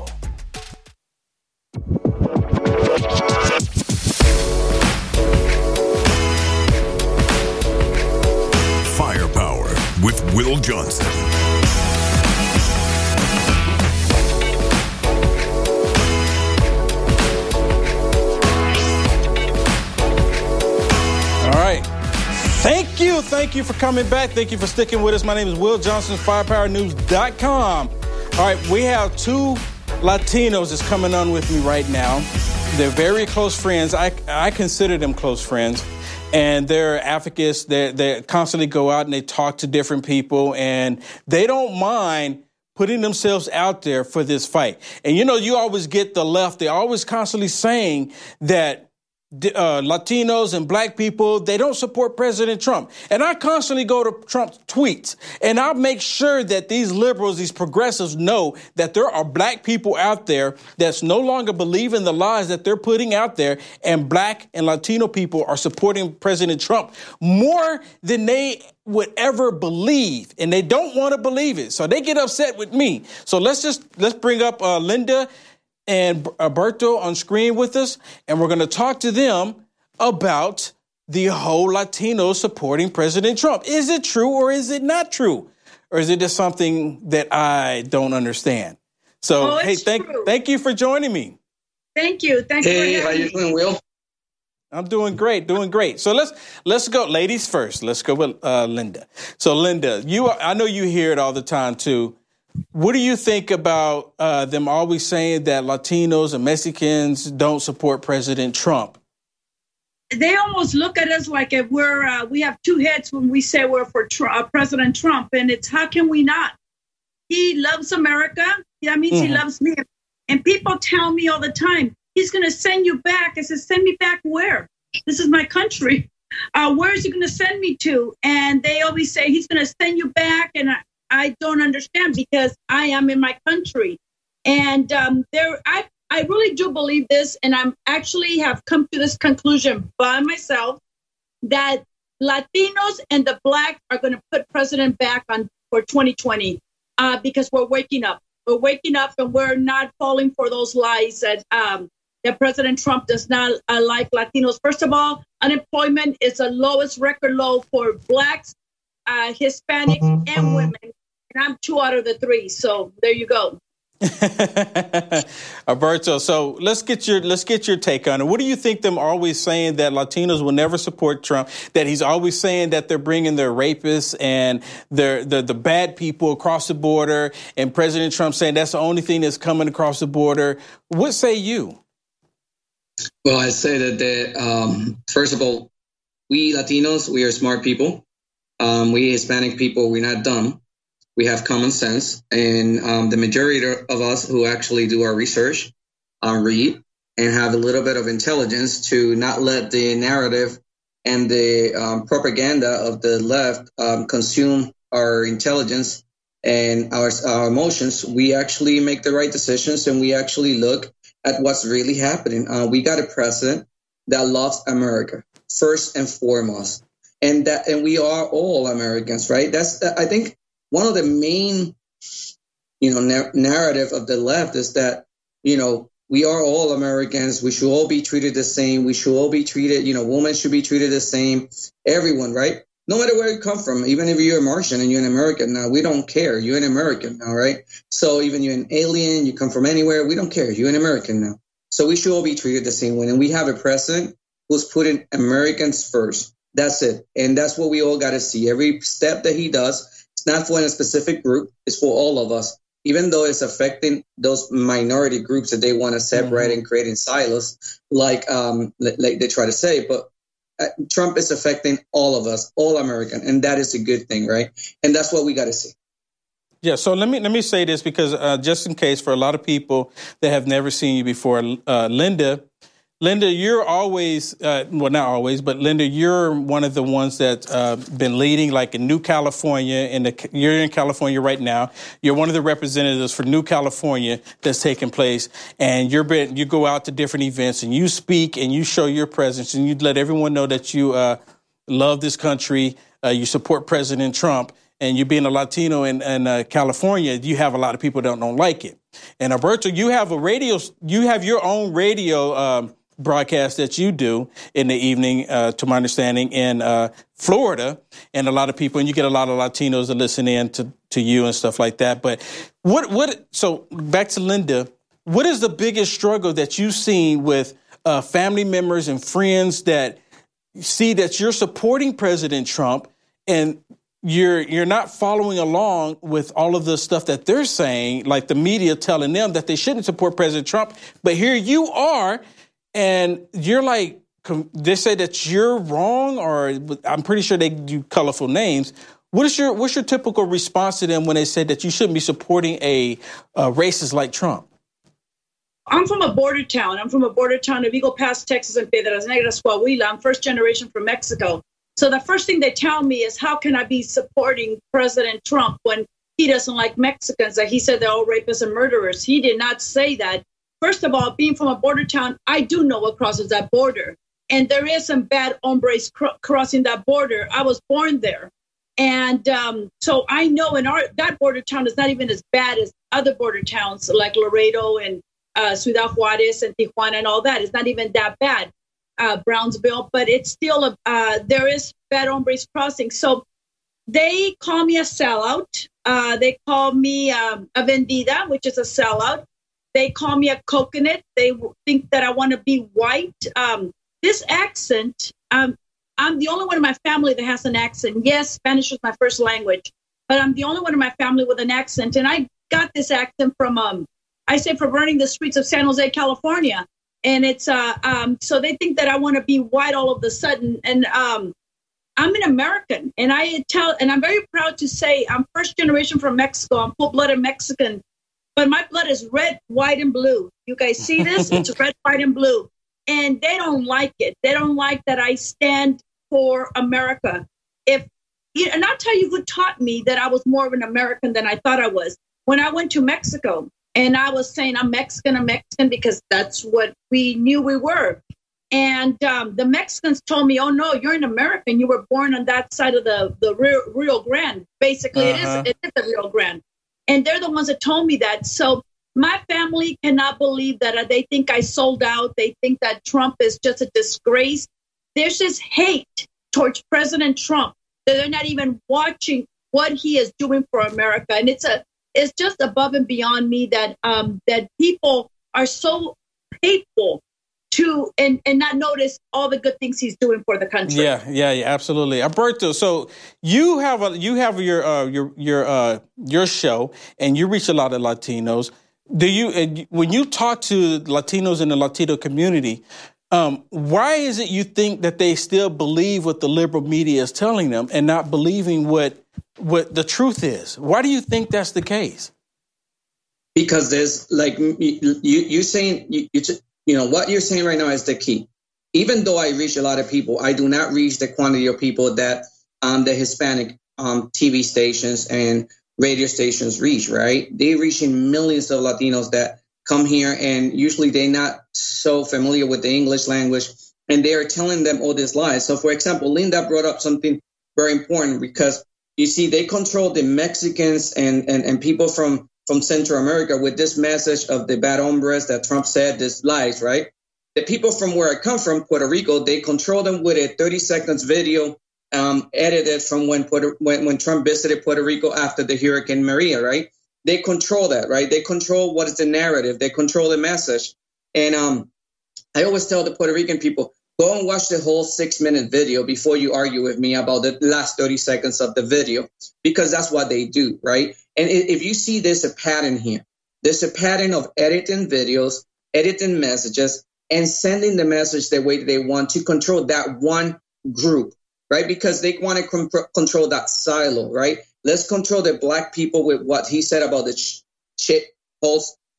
Firepower with Will Johnson. All right. Thank you for coming back. Thank you for sticking with us. My name is Will Johnson, firepowernews.com. All right, we have two Latinos that's coming on with me right now. They're very close friends. I consider them close friends. And they're advocates. They constantly go out and they talk to different people, and they don't mind putting themselves out there for this fight. And, you know, you always get the left. They're always constantly saying that Latinos and black people, they don't support President Trump. And I constantly go to Trump's tweets, and I'll make sure that these liberals, these progressives know that there are black people out there that's no longer believing the lies that they're putting out there, and black and Latino people are supporting President Trump more than they would ever believe, and they don't want to believe it. So they get upset with me. So let's bring up Linda and Alberto on screen with us, and we're going to talk to them about the whole Latino supporting President Trump. Is it true or is it not true? Or is it just something that I don't understand? So, hey, thank you for joining me. Thank you. Hey, how you doing, Will? I'm doing great. So let's go, ladies first. Let's go with Linda. So, Linda, I know you hear it all the time, too. What do you think about them always saying that Latinos and Mexicans don't support President Trump? They almost look at us like if we have two heads when we say we're for President Trump, and it's how can we not? He loves America. That means he loves me. And people tell me all the time, he's going to send you back. I said, send me back where? This is my country. Where is he going to send me to? And they always say he's going to send you back, and I don't understand because I am in my country. And I really do believe this, and I'm actually have come to this conclusion by myself that Latinos and the black are going to put President back on for 2020 because we're waking up. We're waking up, and we're not falling for those lies that President Trump does not like Latinos. First of all, unemployment is the lowest record low for blacks, Hispanics, and women. And I'm 2 out of the 3. So there you go. Alberto, so let's get your take on it. What do you think them always saying that Latinos will never support Trump, that he's always saying that they're bringing their rapists and the bad people across the border, and President Trump saying that's the only thing that's coming across the border? What say you? Well, I say that first of all, we Latinos, we are smart people. We Hispanic people, we're not dumb. We have common sense. And the majority of us who actually do our research, read, and have a little bit of intelligence to not let the narrative and the propaganda of the left consume our intelligence and our emotions. We actually make the right decisions, and we actually look at what's really happening. We got a president that loves America, first and foremost. And we are all Americans, right? That's, I think, one of the main, narrative of the left is that, we are all Americans. We should all be treated the same. We should all be treated, women should be treated the same. Everyone, right? No matter where you come from, even if you're a Martian and you're an American now, we don't care. You're an American now, right? So even you're an alien, you come from anywhere, we don't care. You're an American now. So we should all be treated the same way. And we have a president who's putting Americans first. That's it. And that's what we all got to see. Every step that he does, it's not for a specific group. It's for all of us, even though it's affecting those minority groups that they want to separate and creating silos, like they try to say. But Trump is affecting all of us, all American, and that is a good thing, right? And that's what we got to see. Yeah, so let me say this because just in case for a lot of people that have never seen you before, Linda Linda, you're always, well, not always, but Linda, you're one of the ones that's been leading, like in New California, you're in California right now. You're one of the representatives for New California that's taking place, and you go out to different events, and you speak, and you show your presence, and you let everyone know that you love this country, you support President Trump, and you being a Latino in California, you have a lot of people that don't like it. And Alberto, you have your own radio broadcast that you do in the evening, to my understanding, in Florida, and a lot of people, and you get a lot of Latinos that listen in to you and stuff like that. But so back to Linda, what is the biggest struggle that you've seen with family members and friends that see that you're supporting President Trump and you're not following along with all of the stuff that they're saying, like the media telling them that they shouldn't support President Trump, but here you are, and you're like, they say that you're wrong, or I'm pretty sure they do colorful names. What's your typical response to them when they say that you shouldn't be supporting a racist like Trump? I'm from a border town. Of Eagle Pass, Texas, and Piedras Negras, Coahuila. I'm first generation from Mexico. So the first thing they tell me is, how can I be supporting President Trump when he doesn't like Mexicans? That he said they're all rapists and murderers. He did not say that. First of all, being from a border town, I do know what crosses that border. And there is some bad hombres crossing that border. I was born there. And so I know that border town is not even as bad as other border towns like Laredo and Ciudad Juarez and Tijuana and all that. It's not even that bad, Brownsville, but it's still, there is bad hombres crossing. So they call me a sellout. They call me a vendida, which is a sellout. They call me a coconut. They think that I want to be white. This accent, I'm the only one in my family that has an accent. Yes, Spanish was my first language, but I'm the only one in my family with an accent. And I got this accent from, from running the streets of San Jose, California. And it's, so they think that I want to be white all of a sudden. And I'm an American. And I'm very proud to say I'm first generation from Mexico. I'm full-blooded Mexican. But my blood is red, white, and blue. You guys see this? It's red, white, and blue. And they don't like it. They don't like that I stand for America. And I'll tell you who taught me that I was more of an American than I thought I was. When I went to Mexico, and I was saying I'm Mexican because that's what we knew we were. And the Mexicans told me, oh, no, you're an American. You were born on that side of the Rio Grande. Basically, it is the Rio Grande. And they're the ones that told me that. So my family cannot believe that. They think I sold out. They think that Trump is just a disgrace. There's this hate towards President Trump that they're not even watching what he is doing for America. And it's just above and beyond me that that people are so hateful to and not notice all the good things he's doing for the country. Yeah, absolutely. Alberto, so you have your show, and you reach a lot of Latinos. Do you, when you talk to Latinos in the Latino community, why is it you think that they still believe what the liberal media is telling them and not believing what the truth is? Why do you think that's the case? Because there's like you saying, what you're saying right now is the key. Even though I reach a lot of people, I do not reach the quantity of people that the Hispanic TV stations and radio stations reach, right? They're reaching millions of Latinos that come here, and usually they're not so familiar with the English language, and they are telling them all these lies. So, for example, Linda brought up something very important, because you see, they control the Mexicans and people from Central America with this message of the bad hombres that Trump said, these lies, right? The people from where I come from, Puerto Rico, they control them with a 30 seconds video edited from when Trump visited Puerto Rico after the Hurricane Maria, right? They control that, right? They control what is the narrative. They control the message. And I always tell the Puerto Rican people, go and watch the whole 6-minute video before you argue with me about the last 30 seconds of the video, because that's what they do, right? And if you see, there's a pattern here. There's a pattern of editing videos, editing messages, and sending the message the way they want to control that one group, right? Because they want to control that silo, right? Let's control the black people with what he said about the shit holes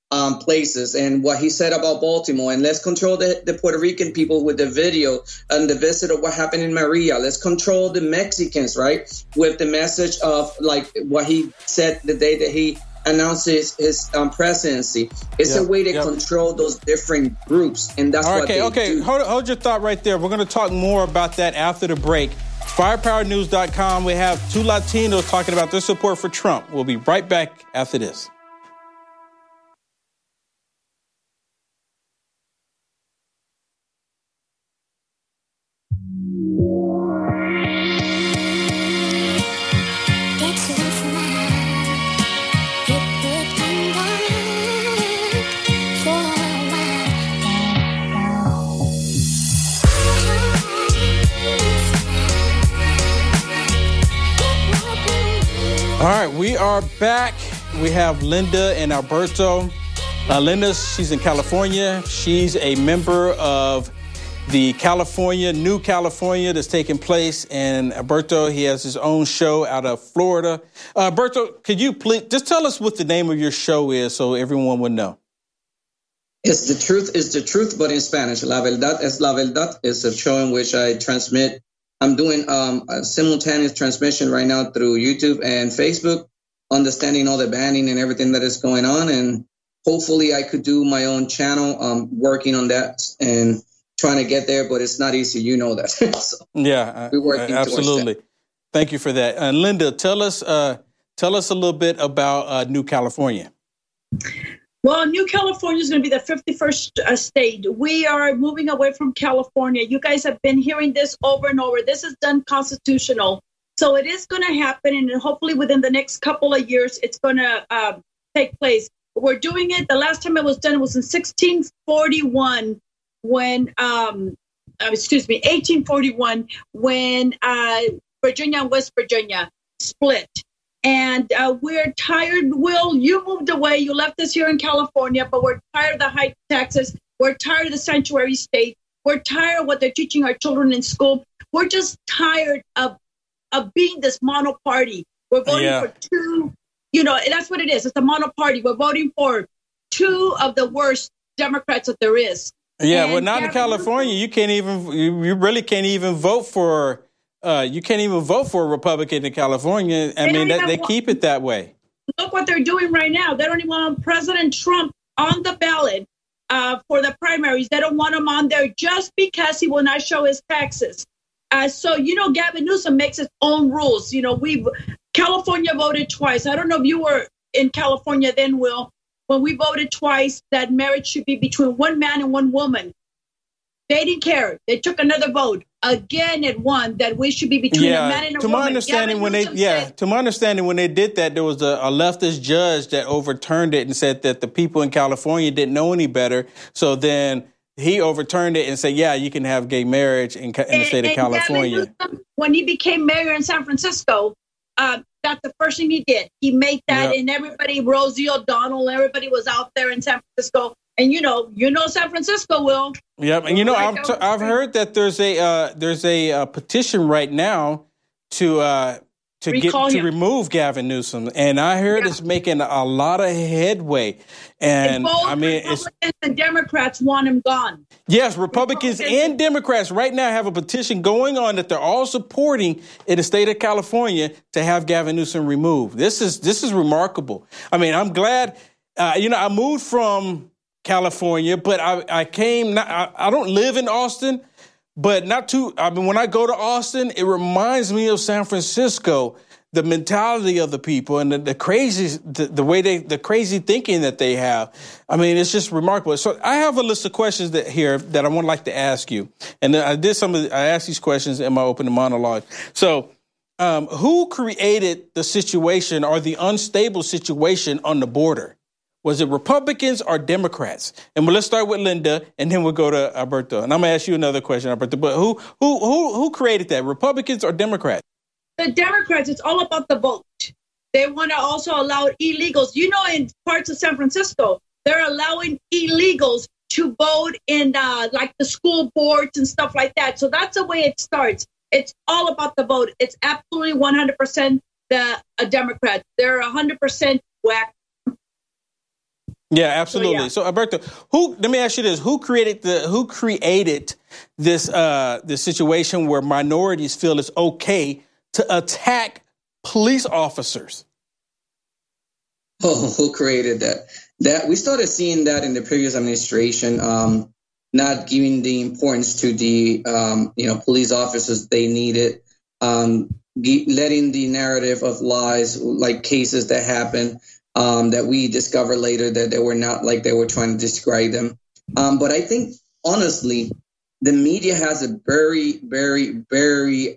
places, and what he said about Baltimore, and let's control the Puerto Rican people with the video and the visit of what happened in Maria. Let's control the Mexicans, right, with the message of like what he said the day that he announced his presidency. It's a way to control those different groups, and that's what they do. Hold your thought right there. We're going to talk more about that after the break. FirepowerNews.com. We have two Latinos talking about their support for Trump. We'll be right back after this. All right, we are back. We have Linda and Alberto. Linda, she's in California. She's a member of the New California that's taking place. And Alberto, he has his own show out of Florida. Alberto, could you please just tell us what the name of your show is so everyone would know? It's The Truth is the Truth, but in Spanish. La Verdad es la Verdad is a show in which I transmit. I'm doing a simultaneous transmission right now through YouTube and Facebook, understanding all the banning and everything that is going on. And hopefully I could do my own channel. Working on that and trying to get there, but it's not easy. You know that. So we're working absolutely. Thank you for that. And Linda, tell us a little bit about New California. Well, New California is going to be the 51st state. We are moving away from California. You guys have been hearing this over and over. This is done constitutional. So it is going to happen, and hopefully within the next couple of years, it's going to take place. We're doing it. The last time it was done was in 1841 when Virginia and West Virginia split. And we're tired. Will, you moved away. You left us here in California, but we're tired of the high taxes. We're tired of the sanctuary state. We're tired of what they're teaching our children in school. We're just tired of being this mono party. We're voting for two, that's what it is. It's a mono party. We're voting for two of the worst Democrats that there is. Yeah, well, not in California. You really can't even vote for. You can't even vote for a Republican in California. I mean, they keep it that way. Look what they're doing right now. They don't even want President Trump on the ballot for the primaries. They don't want him on there just because he will not show his taxes. So, Gavin Newsom makes his own rules. California voted twice. I don't know if you were in California then, Will, when we voted twice that marriage should be between one man and one woman. They didn't care. They took another vote. Again, it won that we should be between a man and a woman. To my understanding, when they did that, there was a leftist judge that overturned it and said that the people in California didn't know any better. So then he overturned it and said, you can have gay marriage in the state of California. Newsom, when he became mayor in San Francisco, that's the first thing he did. He made that, and everybody, Rosie O'Donnell, everybody was out there in San Francisco. And San Francisco, Will. Yep, and I've heard that there's a petition right now to remove Gavin Newsom, and I heard it's making a lot of headway. And both Republicans and Democrats want him gone. Yes, Republicans and Democrats right now have a petition going on that they're all supporting in the state of California to have Gavin Newsom removed. This is remarkable. I mean, I'm glad. I moved from California, but I don't live in Austin, but when I go to Austin, it reminds me of San Francisco, the mentality of the people and the crazy thinking that they have. I mean, it's just remarkable. So I have a list of questions that I would like to ask you. And I asked these questions in my opening monologue. So, who created the situation or the unstable situation on the border? Was it Republicans or Democrats? And let's start with Linda, and then we'll go to Alberto. And I'm going to ask you another question, Alberto. But who created that? Republicans or Democrats? The Democrats. It's all about the vote. They want to also allow illegals. In parts of San Francisco, they're allowing illegals to vote in like the school boards and stuff like that. So that's the way it starts. It's all about the vote. It's absolutely 100% a Democrat. They're 100% whack. Yeah, absolutely. So Alberto, let me ask you this: Who created this situation where minorities feel it's okay to attack police officers? Oh, who created that? That we started seeing that in the previous administration, not giving the importance to the police officers they needed, letting the narrative of lies, like cases that happen, that we discovered later that they were not like they were trying to describe them. But I think honestly, the media has a very, very, very,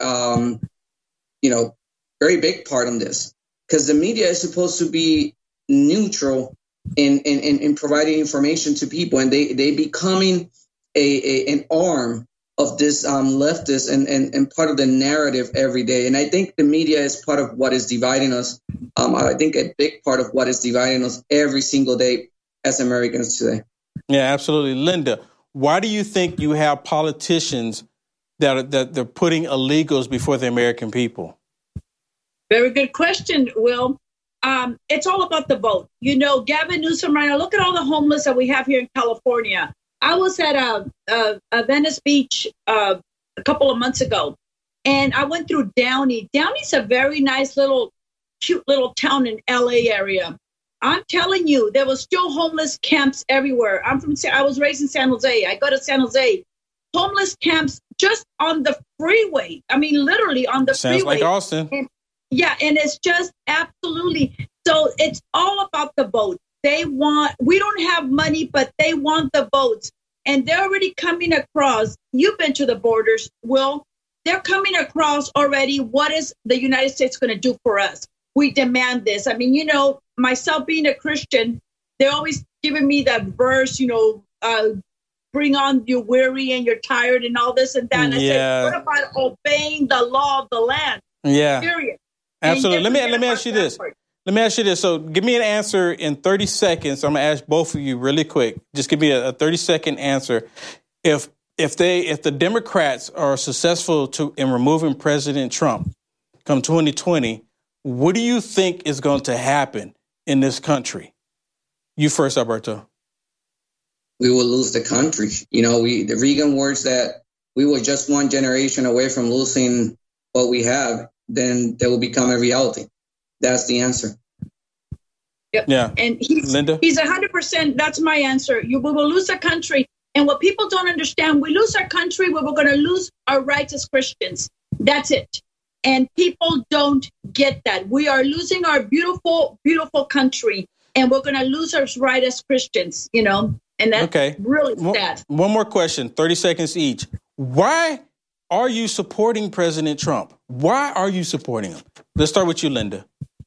very big part in this, because the media is supposed to be neutral in providing information to people, and they becoming an arm of this leftist and part of the narrative every day. And I think the media is part of what is dividing us. I think a big part of what is dividing us every single day as Americans today. Yeah, absolutely. Linda, why do you think you have politicians that they're putting illegals before the American people? Very good question, Will. It's all about the vote. Gavin Newsom right now, look at all the homeless that we have here in California. I was at a Venice Beach a couple of months ago, and I went through Downey. Downey's a very nice cute little town in LA area. I'm telling you, there was still homeless camps everywhere. I was raised in San Jose. I go to San Jose. Homeless camps just on the freeway. I mean, literally on the freeway. Sounds like Austin. And it's just absolutely. So it's all about the vote. We don't have money, but they want the votes. And they're already coming across. You've been to the borders, Will. They're coming across already. What is the United States going to do for us? We demand this. I mean, myself being a Christian, they're always giving me that verse, bring on you're weary and you're tired and all this and that. And I said, what about obeying the law of the land? Yeah. Period. Absolutely. Let me ask you this. So give me an answer in 30 seconds. I'm going to ask both of you really quick. Just give me a 30-second answer. If the Democrats are successful in removing President Trump come 2020, what do you think is going to happen in this country? You first, Alberto. We will lose the country. The Reagan words that we were just one generation away from losing what we have, then they will become a reality. That's the answer. Yep. Yeah. And he's 100%. That's my answer. We will lose our country. And what people don't understand, we lose our country, we're going to lose our rights as Christians. That's it. And people don't get that. We are losing our beautiful, beautiful country, and we're going to lose our right as Christians, and that's really sad. One more question, 30 seconds each. Why are you supporting President Trump? Why are you supporting him? Let's start with you, Linda.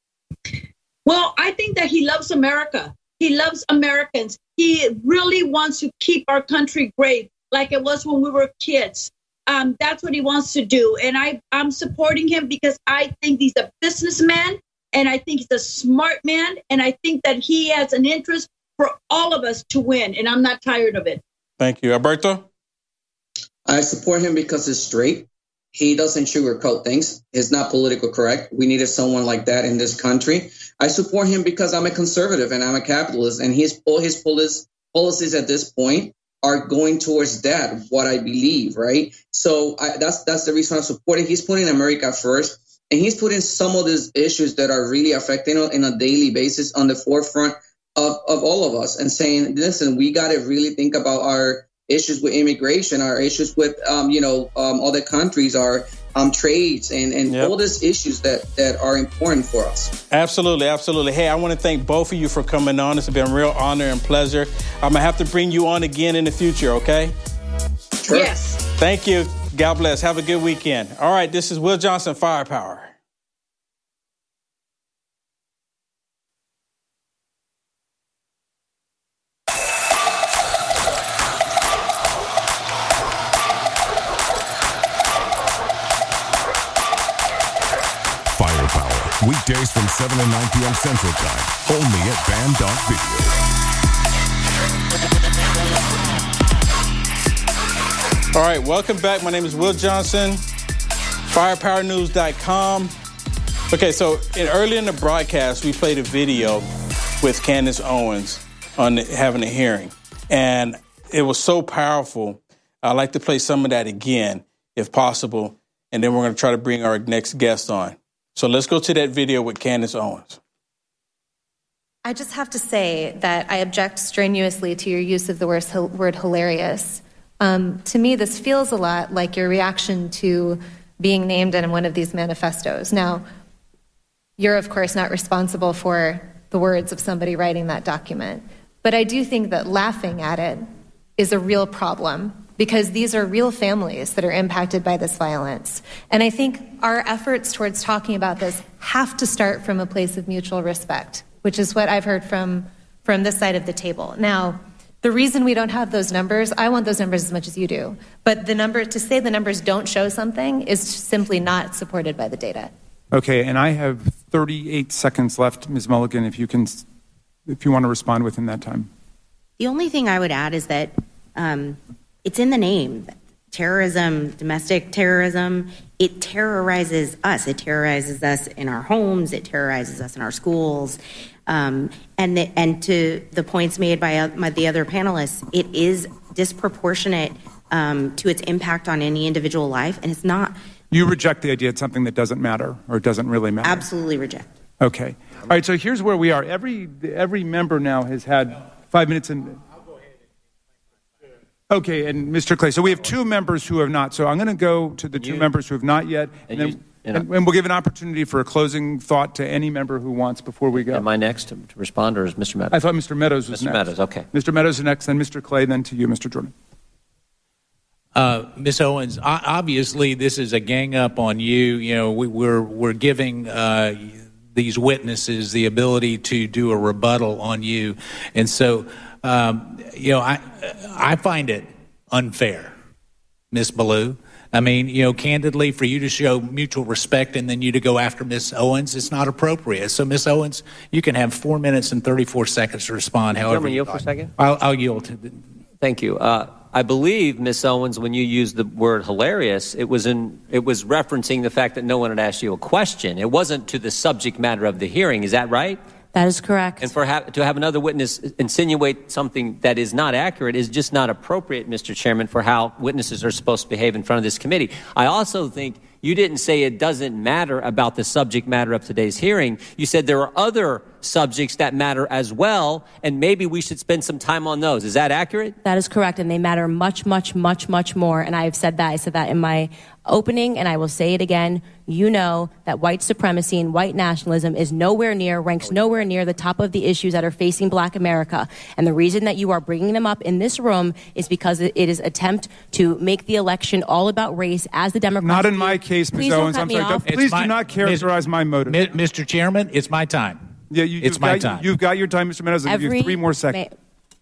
Well, I think that he loves America. He loves Americans. He really wants to keep our country great like it was when we were kids. That's what he wants to do. And I'm supporting him because I think he's a businessman, and I think he's a smart man, and I think that he has an interest for all of us to win, and I'm not tired of it. Thank you. Alberto? I support him because he's straight. He doesn't sugarcoat things. He's not politically correct. We needed someone like that in this country. I support him because I'm a conservative and I'm a capitalist, and all his policies at this point are going towards that, what I believe, right? So that's the reason I support it. He's putting America first, and he's putting some of these issues that are really affecting us on a daily basis on the forefront of all of us, and saying, listen, we got to really think about our issues with immigration, our issues with, other countries, our trades, and all these issues that are important for us. Absolutely, absolutely. Hey, I want to thank both of you for coming on. It's been a real honor and pleasure. I'm going to have to bring you on again in the future, okay? Sure. Yes. Thank you. God bless. Have a good weekend. All right, this is Will Johnson, Firepower. Weekdays from 7 and 9 p.m. Central Time, only at Band.Video. All right, welcome back. My name is Will Johnson, firepowernews.com. Okay, so early in the broadcast, we played a video with Candace Owens. on having a hearing. And it was so powerful. I'd like to play some of that again, if possible, and then we're going to try to bring our next guest on. So let's go to that video with Candace Owens. I just have to say that I object strenuously to your use of the word hilarious. To me, this feels a lot like your reaction to being named in one of these manifestos. Now, you're, of course, not responsible for the words of somebody writing that document. But I do think that laughing at it is a real problem, because these are real families that are impacted by this violence. And I think our efforts towards talking about this have to start from a place of mutual respect, which is what I've heard from this side of the table. Now, the reason we don't have those numbers, I want those numbers as much as you do, but to say the numbers don't show something is simply not supported by the data. Okay, and I have 38 seconds left, Ms. Mulligan, if you want to respond within that time. The only thing I would add is that it's in the name. Terrorism, domestic terrorism, it terrorizes us. It terrorizes us in our homes. It terrorizes us in our schools. And to the points made by the other panelists, it is disproportionate to its impact on any individual life, and it's not. You reject the idea it's something that doesn't matter or doesn't really matter? Absolutely reject. Okay. All right, so here's where we are. Every member now has had 5 minutes and... Okay, and Mr. Clay, so we have two members who have not. So I'm going to go to the two members who have not yet, and we'll give an opportunity for a closing thought to any member who wants before we go. Am I next to respond, or is Mr. Meadows? I thought Mr. Meadows was next. Mr. Meadows, okay. Mr. Meadows is next, then Mr. Clay, then to you, Mr. Jordan. Ms. Owens, obviously this is a gang up on you. You know, we're giving these witnesses the ability to do a rebuttal on you, and so I find it unfair, Ms. Ballou. I mean, candidly, for you to show mutual respect and then you to go after Ms. Owens, it's not appropriate. So, Ms. Owens, you can have 4 minutes and 34 seconds to respond. However, yield for a second. I'll yield. Thank you. I believe, Ms. Owens, when you used the word hilarious, it was referencing the fact that no one had asked you a question. It wasn't to the subject matter of the hearing. Is that right? That is correct. And to have another witness insinuate something that is not accurate is just not appropriate, Mr. Chairman, for how witnesses are supposed to behave in front of this committee. I also think you didn't say it doesn't matter about the subject matter of today's hearing. You said there are other subjects that matter as well, and maybe we should spend some time on those. Is that accurate? That is correct, and they matter much, much, much, much more. And I have said that. I said that in my opening, and I will say it again. You know that white supremacy and white nationalism ranks nowhere near the top of the issues that are facing Black America. And the reason that you are bringing them up in this room is because it is attempt to make the election all about race, as the Democrats Not in my case, Ms. Owens. I'm sorry. Please do not characterize my motive. Mr. Chairman, it's my time. Yeah, it's my time. You've got your time, Mr. Meadows. I'll give you 3 more seconds.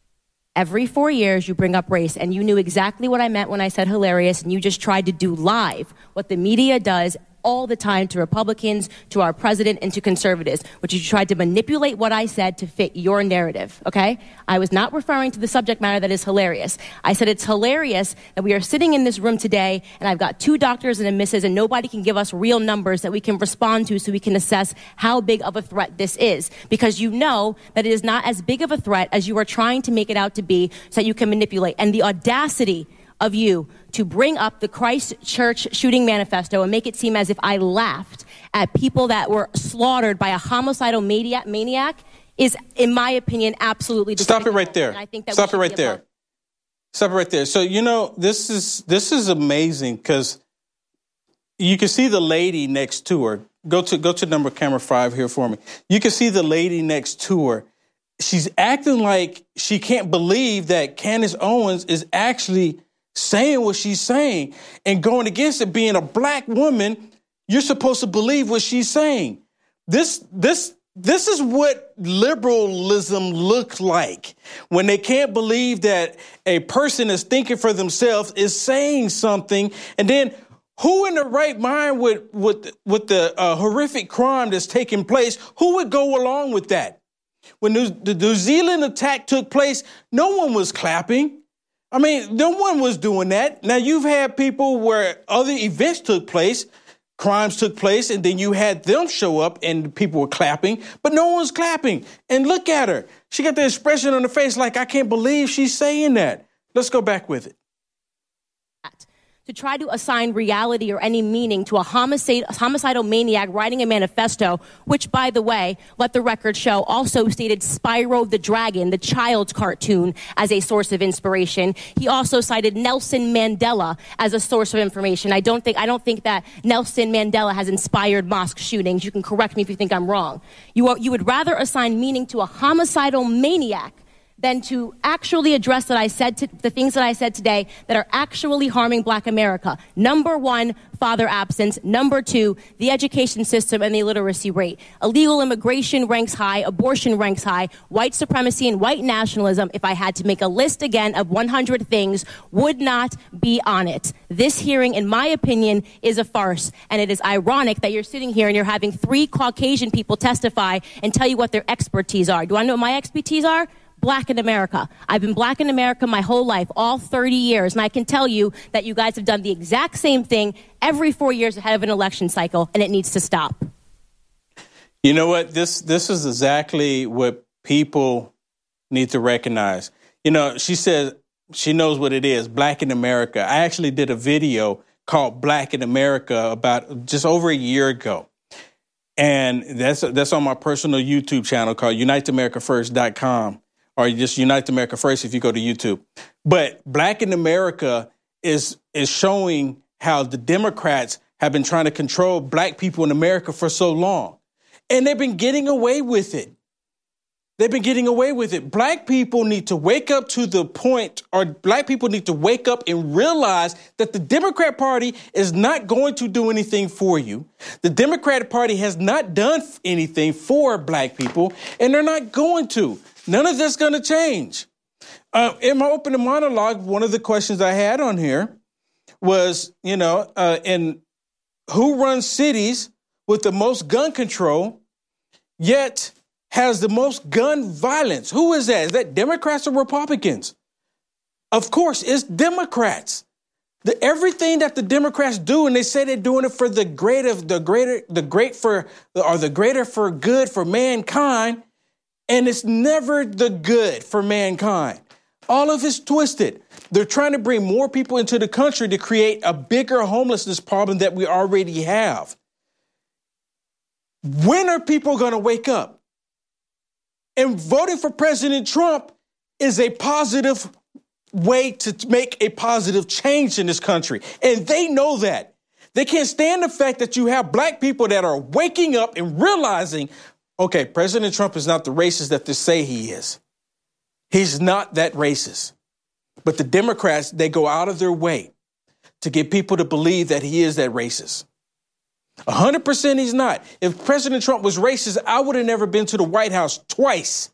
Every 4 years, you bring up race, and you knew exactly what I meant when I said hilarious, and you just tried to do live what the media does all the time to Republicans, to our president, and to conservatives, which is you tried to manipulate what I said to fit your narrative, okay? I was not referring to the subject matter that is hilarious. I said it's hilarious that we are sitting in this room today, and I've got 2 doctors and a missus, and nobody can give us real numbers that we can respond to so we can assess how big of a threat this is. Because you know that it is not as big of a threat as you are trying to make it out to be, so that you can manipulate. And the audacity of you to bring up the Christchurch shooting manifesto and make it seem as if I laughed at people that were slaughtered by a homicidal maniac is, in my opinion, absolutely Stop it right there. I think that Stop it right there. Stop it right there. So, this is amazing, because you can see the lady next to her. Go to number camera 5 here for me. You can see the lady next to her. She's acting like she can't believe that Candace Owens is actually saying what she's saying and going against it. Being a Black woman, you're supposed to believe what she's saying. This is what liberalism looks like, when they can't believe that a person is thinking for themselves, is saying something, and then who in the right mind with the horrific crime that's taking place, who would go along with that? When the New Zealand attack took place, no one was clapping. I mean, no one was doing that. Now, you've had people where other events took place, crimes took place, and then you had them show up and people were clapping, but no one was clapping. And look at her. She got the expression on her face like, I can't believe she's saying that. Let's go back with it. To try to assign reality or any meaning to a homicidal maniac writing a manifesto, which, by the way, let the record show, also stated Spyro the Dragon, the child's cartoon, as a source of inspiration. He also cited Nelson Mandela as a source of information. I don't think that Nelson Mandela has inspired mosque shootings. You can correct me if you think I'm wrong. You would rather assign meaning to a homicidal maniac than to actually address the things that I said today that are actually harming Black America. Number one, father absence. Number two, the education system and the illiteracy rate. Illegal immigration ranks high. Abortion ranks high. White supremacy and white nationalism, if I had to make a list again of 100 things, would not be on it. This hearing, in my opinion, is a farce. And it is ironic that you're sitting here and you're having 3 Caucasian people testify and tell you what their expertise are. Do I know what my expertise are? Black in America. I've been Black in America my whole life, all 30 years, and I can tell you that you guys have done the exact same thing every 4 years ahead of an election cycle, and it needs to stop. You know what? This is exactly what people need to recognize. You know, she says she knows what it is, Black in America. I actually did a video called Black in America about just over a year ago. And that's on my personal YouTube channel called UniteAmericaFirst.com. Or just Unite America First if you go to YouTube. But Black in America is showing how the Democrats have been trying to control Black people in America for so long. And they've been getting away with it. Black people need to wake up to the point, or Black people need to wake up and realize that the Democrat Party is not going to do anything for you. The Democratic Party has not done anything for Black people, and they're not going to. None of this is going to change. In my opening monologue, one of the questions I had on here was, and who runs cities with the most gun control, yet has the most gun violence? Who is that? Is that Democrats or Republicans? Of course, it's Democrats. Everything that the Democrats do, and they say they're doing it for the greater for good for mankind. And it's never the good for mankind. All of it's twisted. They're trying to bring more people into the country to create a bigger homelessness problem that we already have. When are people going to wake up? And voting for President Trump is a positive way to make a positive change in this country. And they know that. They can't stand the fact that you have Black people that are waking up and realizing, okay, President Trump is not the racist that they say he is. He's not that racist. But the Democrats, they go out of their way to get people to believe that he is that racist. 100% he's not. If President Trump was racist, I would have never been to the White House twice.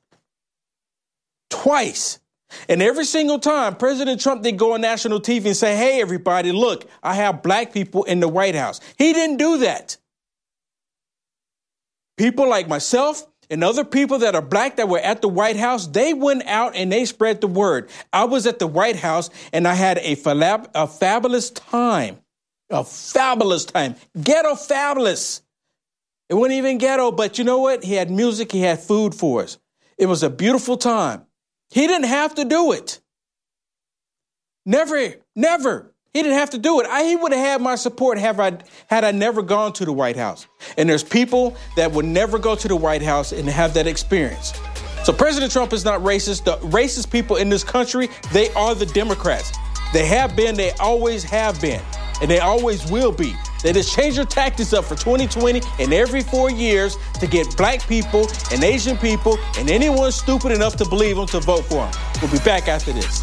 And every single time President Trump did go on national TV and say, hey, everybody, look, I have Black people in the White House. He didn't do that. People like myself and other people that are Black that were at the White House, they went out and they spread the word. I was at the White House and I had a fabulous time. A fabulous time. Ghetto fabulous. It wasn't even ghetto, but you know what? He had music. He had food for us. It was a beautiful time. He didn't have to do it. Never. He didn't have to do it. He would have had my support had I never gone to the White House. And there's people that would never go to the White House and have that experience. So President Trump is not racist. The racist people in this country, they are the Democrats. They have been, they always have been, and they always will be. They just change their tactics up for 2020 and every 4 years to get Black people and Asian people and anyone stupid enough to believe them to vote for them. We'll be back after this.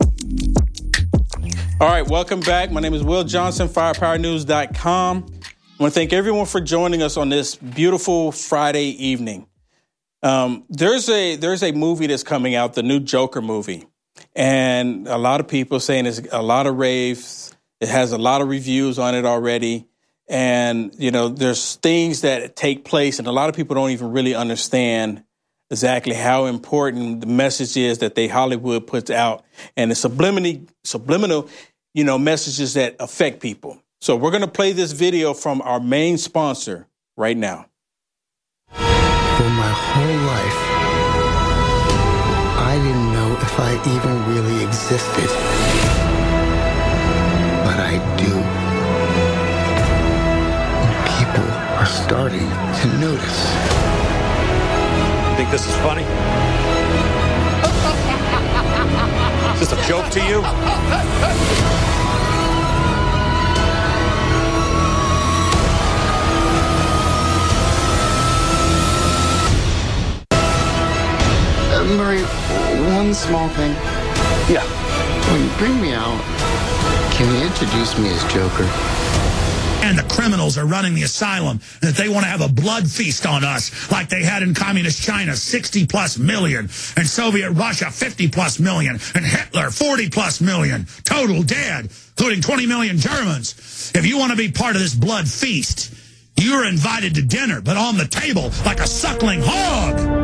All right, welcome back. My name is Will Johnson, firepowernews.com. I want to thank everyone for joining us on this beautiful Friday evening. There's a movie that's coming out, the new Joker movie. And a lot of people saying there's a lot of raves. It has a lot of reviews on it already. And, you know, there's things that take place, and a lot of people don't even really understand exactly how important the message is that Hollywood puts out, and the subliminal, you know, messages that affect people. So we're going to play this video from our main sponsor right now. For my whole life, I didn't know if I even really existed. But I do. And people are starting to notice. Think this is funny? Is this a joke to you? Murray, one small thing. Yeah. When you bring me out, can you introduce me as Joker? And the criminals are running the asylum, and that they want to have a blood feast on us like they had in communist China, 60+ million, and Soviet Russia, 50+ million, and Hitler, 40+ million, total dead, including 20 million Germans. If you want to be part of this blood feast, you're invited to dinner, but on the table like a suckling hog.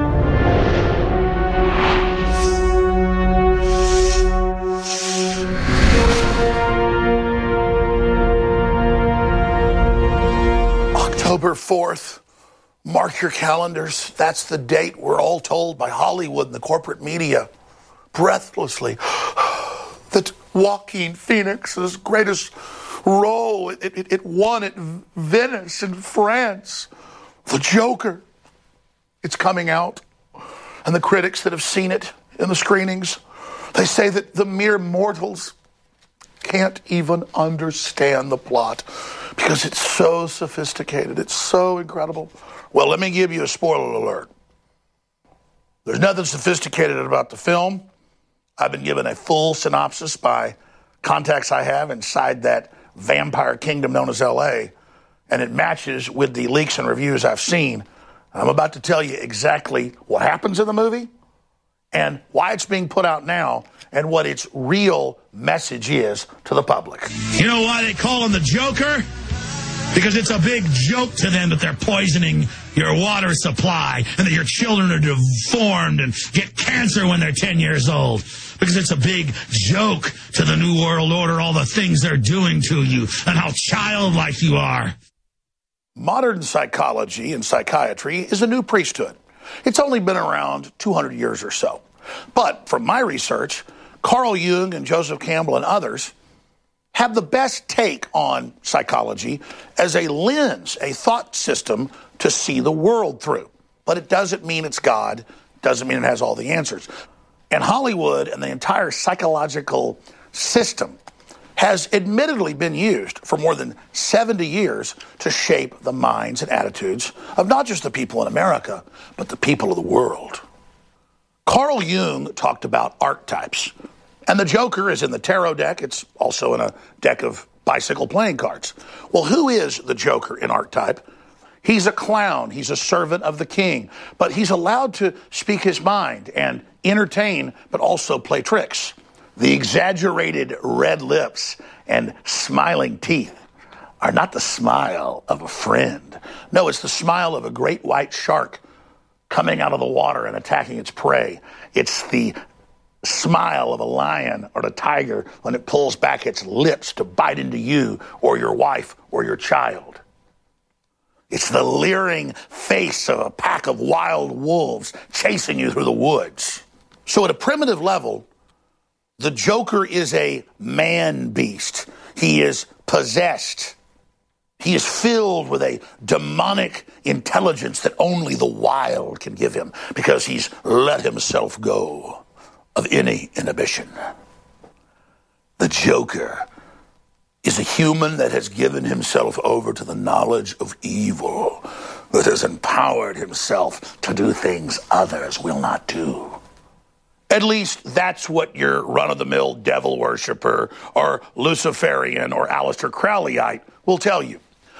October 4th, mark your calendars. That's the date we're all told by Hollywood and the corporate media, breathlessly, that Joaquin Phoenix's greatest role, it won at Venice in France. The Joker. It's coming out. And the critics that have seen it in the screenings, they say that the mere mortals can't even understand the plot because it's so sophisticated. It's so incredible. Well, let me give you a spoiler alert. There's nothing sophisticated about the film. I've been given a full synopsis by contacts I have inside that vampire kingdom known as LA, and it matches with the leaks and reviews I've seen. I'm about to tell you exactly what happens in the movie and why it's being put out now and what its real message is to the public. You know why they call him the Joker? Because it's a big joke to them that they're poisoning your water supply and that your children are deformed and get cancer when they're 10 years old. Because it's a big joke to the New World Order, all the things they're doing to you and how childlike you are. Modern psychology and psychiatry is a new priesthood. It's only been around 200 years or so. But from my research, Carl Jung and Joseph Campbell and others have the best take on psychology as a lens, a thought system to see the world through. But it doesn't mean it's God, doesn't mean it has all the answers. And Hollywood and the entire psychological system has admittedly been used for more than 70 years to shape the minds and attitudes of not just the people in America, but the people of the world. Carl Jung talked about archetypes. And the Joker is in the tarot deck. It's also in a deck of bicycle playing cards. Well, who is the Joker in archetype? He's a clown. He's a servant of the king. But he's allowed to speak his mind and entertain, but also play tricks. The exaggerated red lips and smiling teeth are not the smile of a friend. No, it's the smile of a great white shark coming out of the water and attacking its prey. It's the smile of a lion or a tiger when it pulls back its lips to bite into you or your wife or your child. It's the leering face of a pack of wild wolves chasing you through the woods. So at a primitive level, the Joker is a man beast. He is possessed. He is filled with a demonic intelligence that only the wild can give him because he's let himself go of any inhibition. The Joker is a human that has given himself over to the knowledge of evil, that has empowered himself to do things others will not do. At least that's what your run-of-the-mill devil worshiper or Luciferian or Aleister Crowleyite will tell you.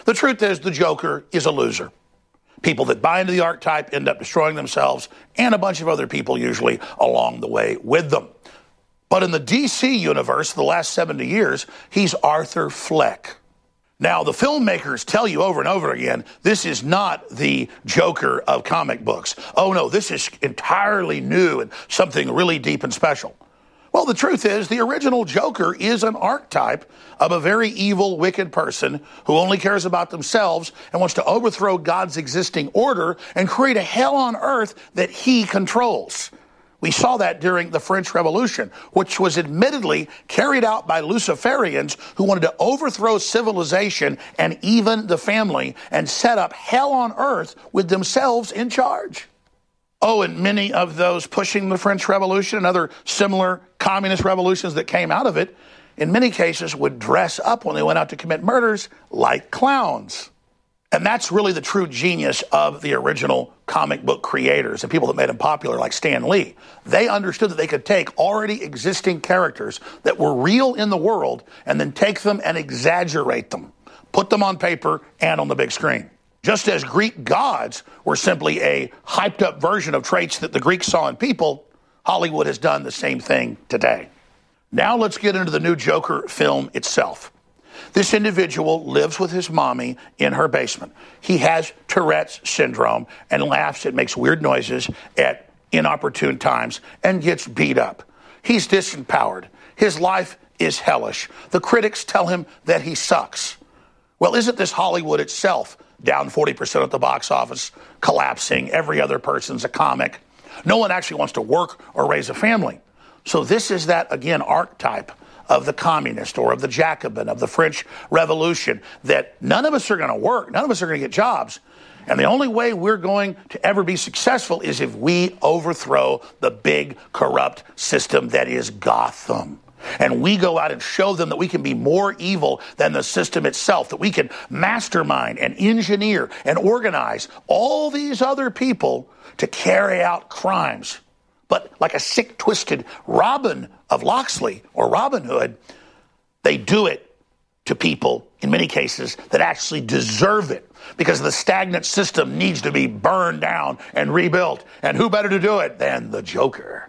The truth is the Joker is a loser. People that buy into the archetype end up destroying themselves and a bunch of other people usually along the way with them. But in the DC universe, the last 70 years, he's Arthur Fleck. Now, the filmmakers tell you over and over again, this is not the Joker of comic books. Oh, no, this is entirely new and something really deep and special. Well, the truth is, the original Joker is an archetype of a very evil, wicked person who only cares about themselves and wants to overthrow God's existing order and create a hell on earth that he controls. We saw that during the French Revolution, which was admittedly carried out by Luciferians who wanted to overthrow civilization and even the family and set up hell on earth with themselves in charge. Oh, and many of those pushing the French Revolution and other similar communist revolutions that came out of it, in many cases would dress up when they went out to commit murders like clowns. And that's really the true genius of the original comic book creators and people that made them popular like Stan Lee. They understood that they could take already existing characters that were real in the world and then take them and exaggerate them, put them on paper and on the big screen. Just as Greek gods were simply a hyped up version of traits that the Greeks saw in people, Hollywood has done the same thing today. Now let's get into the new Joker film itself. This individual lives with his mommy in her basement. He has Tourette's syndrome and laughs and makes weird noises at inopportune times and gets beat up. He's disempowered. His life is hellish. The critics tell him that he sucks. Well, isn't this Hollywood itself down 40% at the box office, collapsing? Every other person's a comic. No one actually wants to work or raise a family. So this is that, again, archetype of the communist or of the Jacobin, of the French Revolution, that none of us are going to work, none of us are going to get jobs. And the only way we're going to ever be successful is if we overthrow the big corrupt system that is Gotham. And we go out and show them that we can be more evil than the system itself, that we can mastermind and engineer and organize all these other people to carry out crimes. But like a sick, twisted Robin of Locksley or Robin Hood, they do it to people, in many cases, that actually deserve it because the stagnant system needs to be burned down and rebuilt. And who better to do it than the Joker?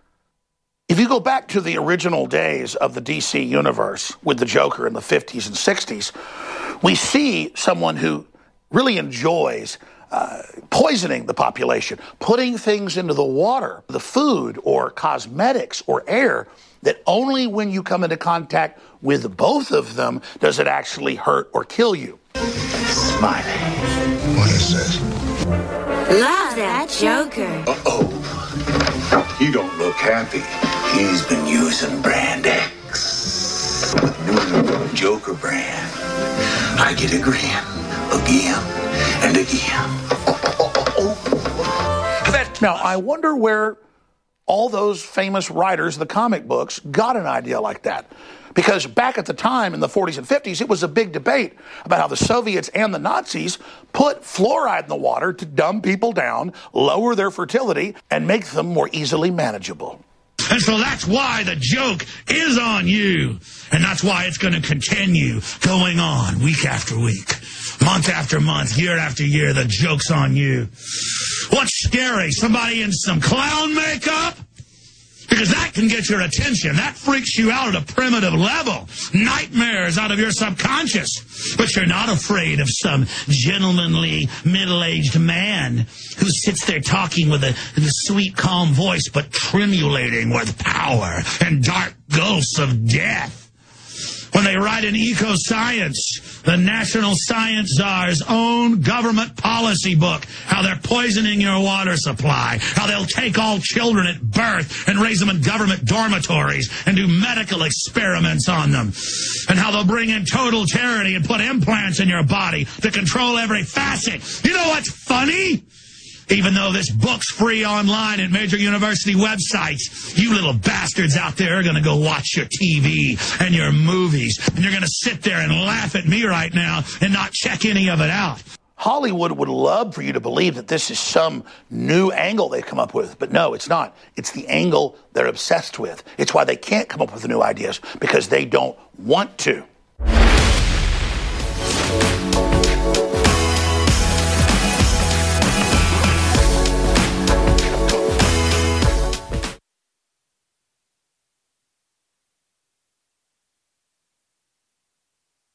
If you go back to the original days of the DC universe with the Joker in the 50s and 60s, we see someone who really enjoys poisoning the population, putting things into the water, the food or cosmetics or air that only when you come into contact with both of them does it actually hurt or kill you. Smiley. What is this? Love that Joker. Uh-oh. You don't look happy. He's been using Brand X. With new Joker brand. I get a grin. Again and again. Now, I wonder where all those famous writers of the comic books got an idea like that. Because back at the time in the 40s and 50s, it was a big debate about how the Soviets and the Nazis put fluoride in the water to dumb people down, lower their fertility, and make them more easily manageable. And so that's why the joke is on you. And that's why it's going to continue going on week after week, month after month, year after year. The joke's on you. What's scary? Somebody in some clown makeup? Because that can get your attention. That freaks you out at a primitive level. Nightmares out of your subconscious. But you're not afraid of some gentlemanly, middle-aged man who sits there talking with a sweet, calm voice, but tremulating with power and dark ghosts of death. When they write in Ecoscience, the National Science Czar's own government policy book, how they're poisoning your water supply, how they'll take all children at birth and raise them in government dormitories and do medical experiments on them, and how they'll bring in total tyranny and put implants in your body to control every facet. You know what's funny? Even though this book's free online at major university websites, you little bastards out there are going to go watch your TV and your movies, and you're going to sit there and laugh at me right now and not check any of it out. Hollywood would love for you to believe that this is some new angle they've come up with, but no, it's not. It's the angle they're obsessed with. It's why they can't come up with new ideas, because they don't want to.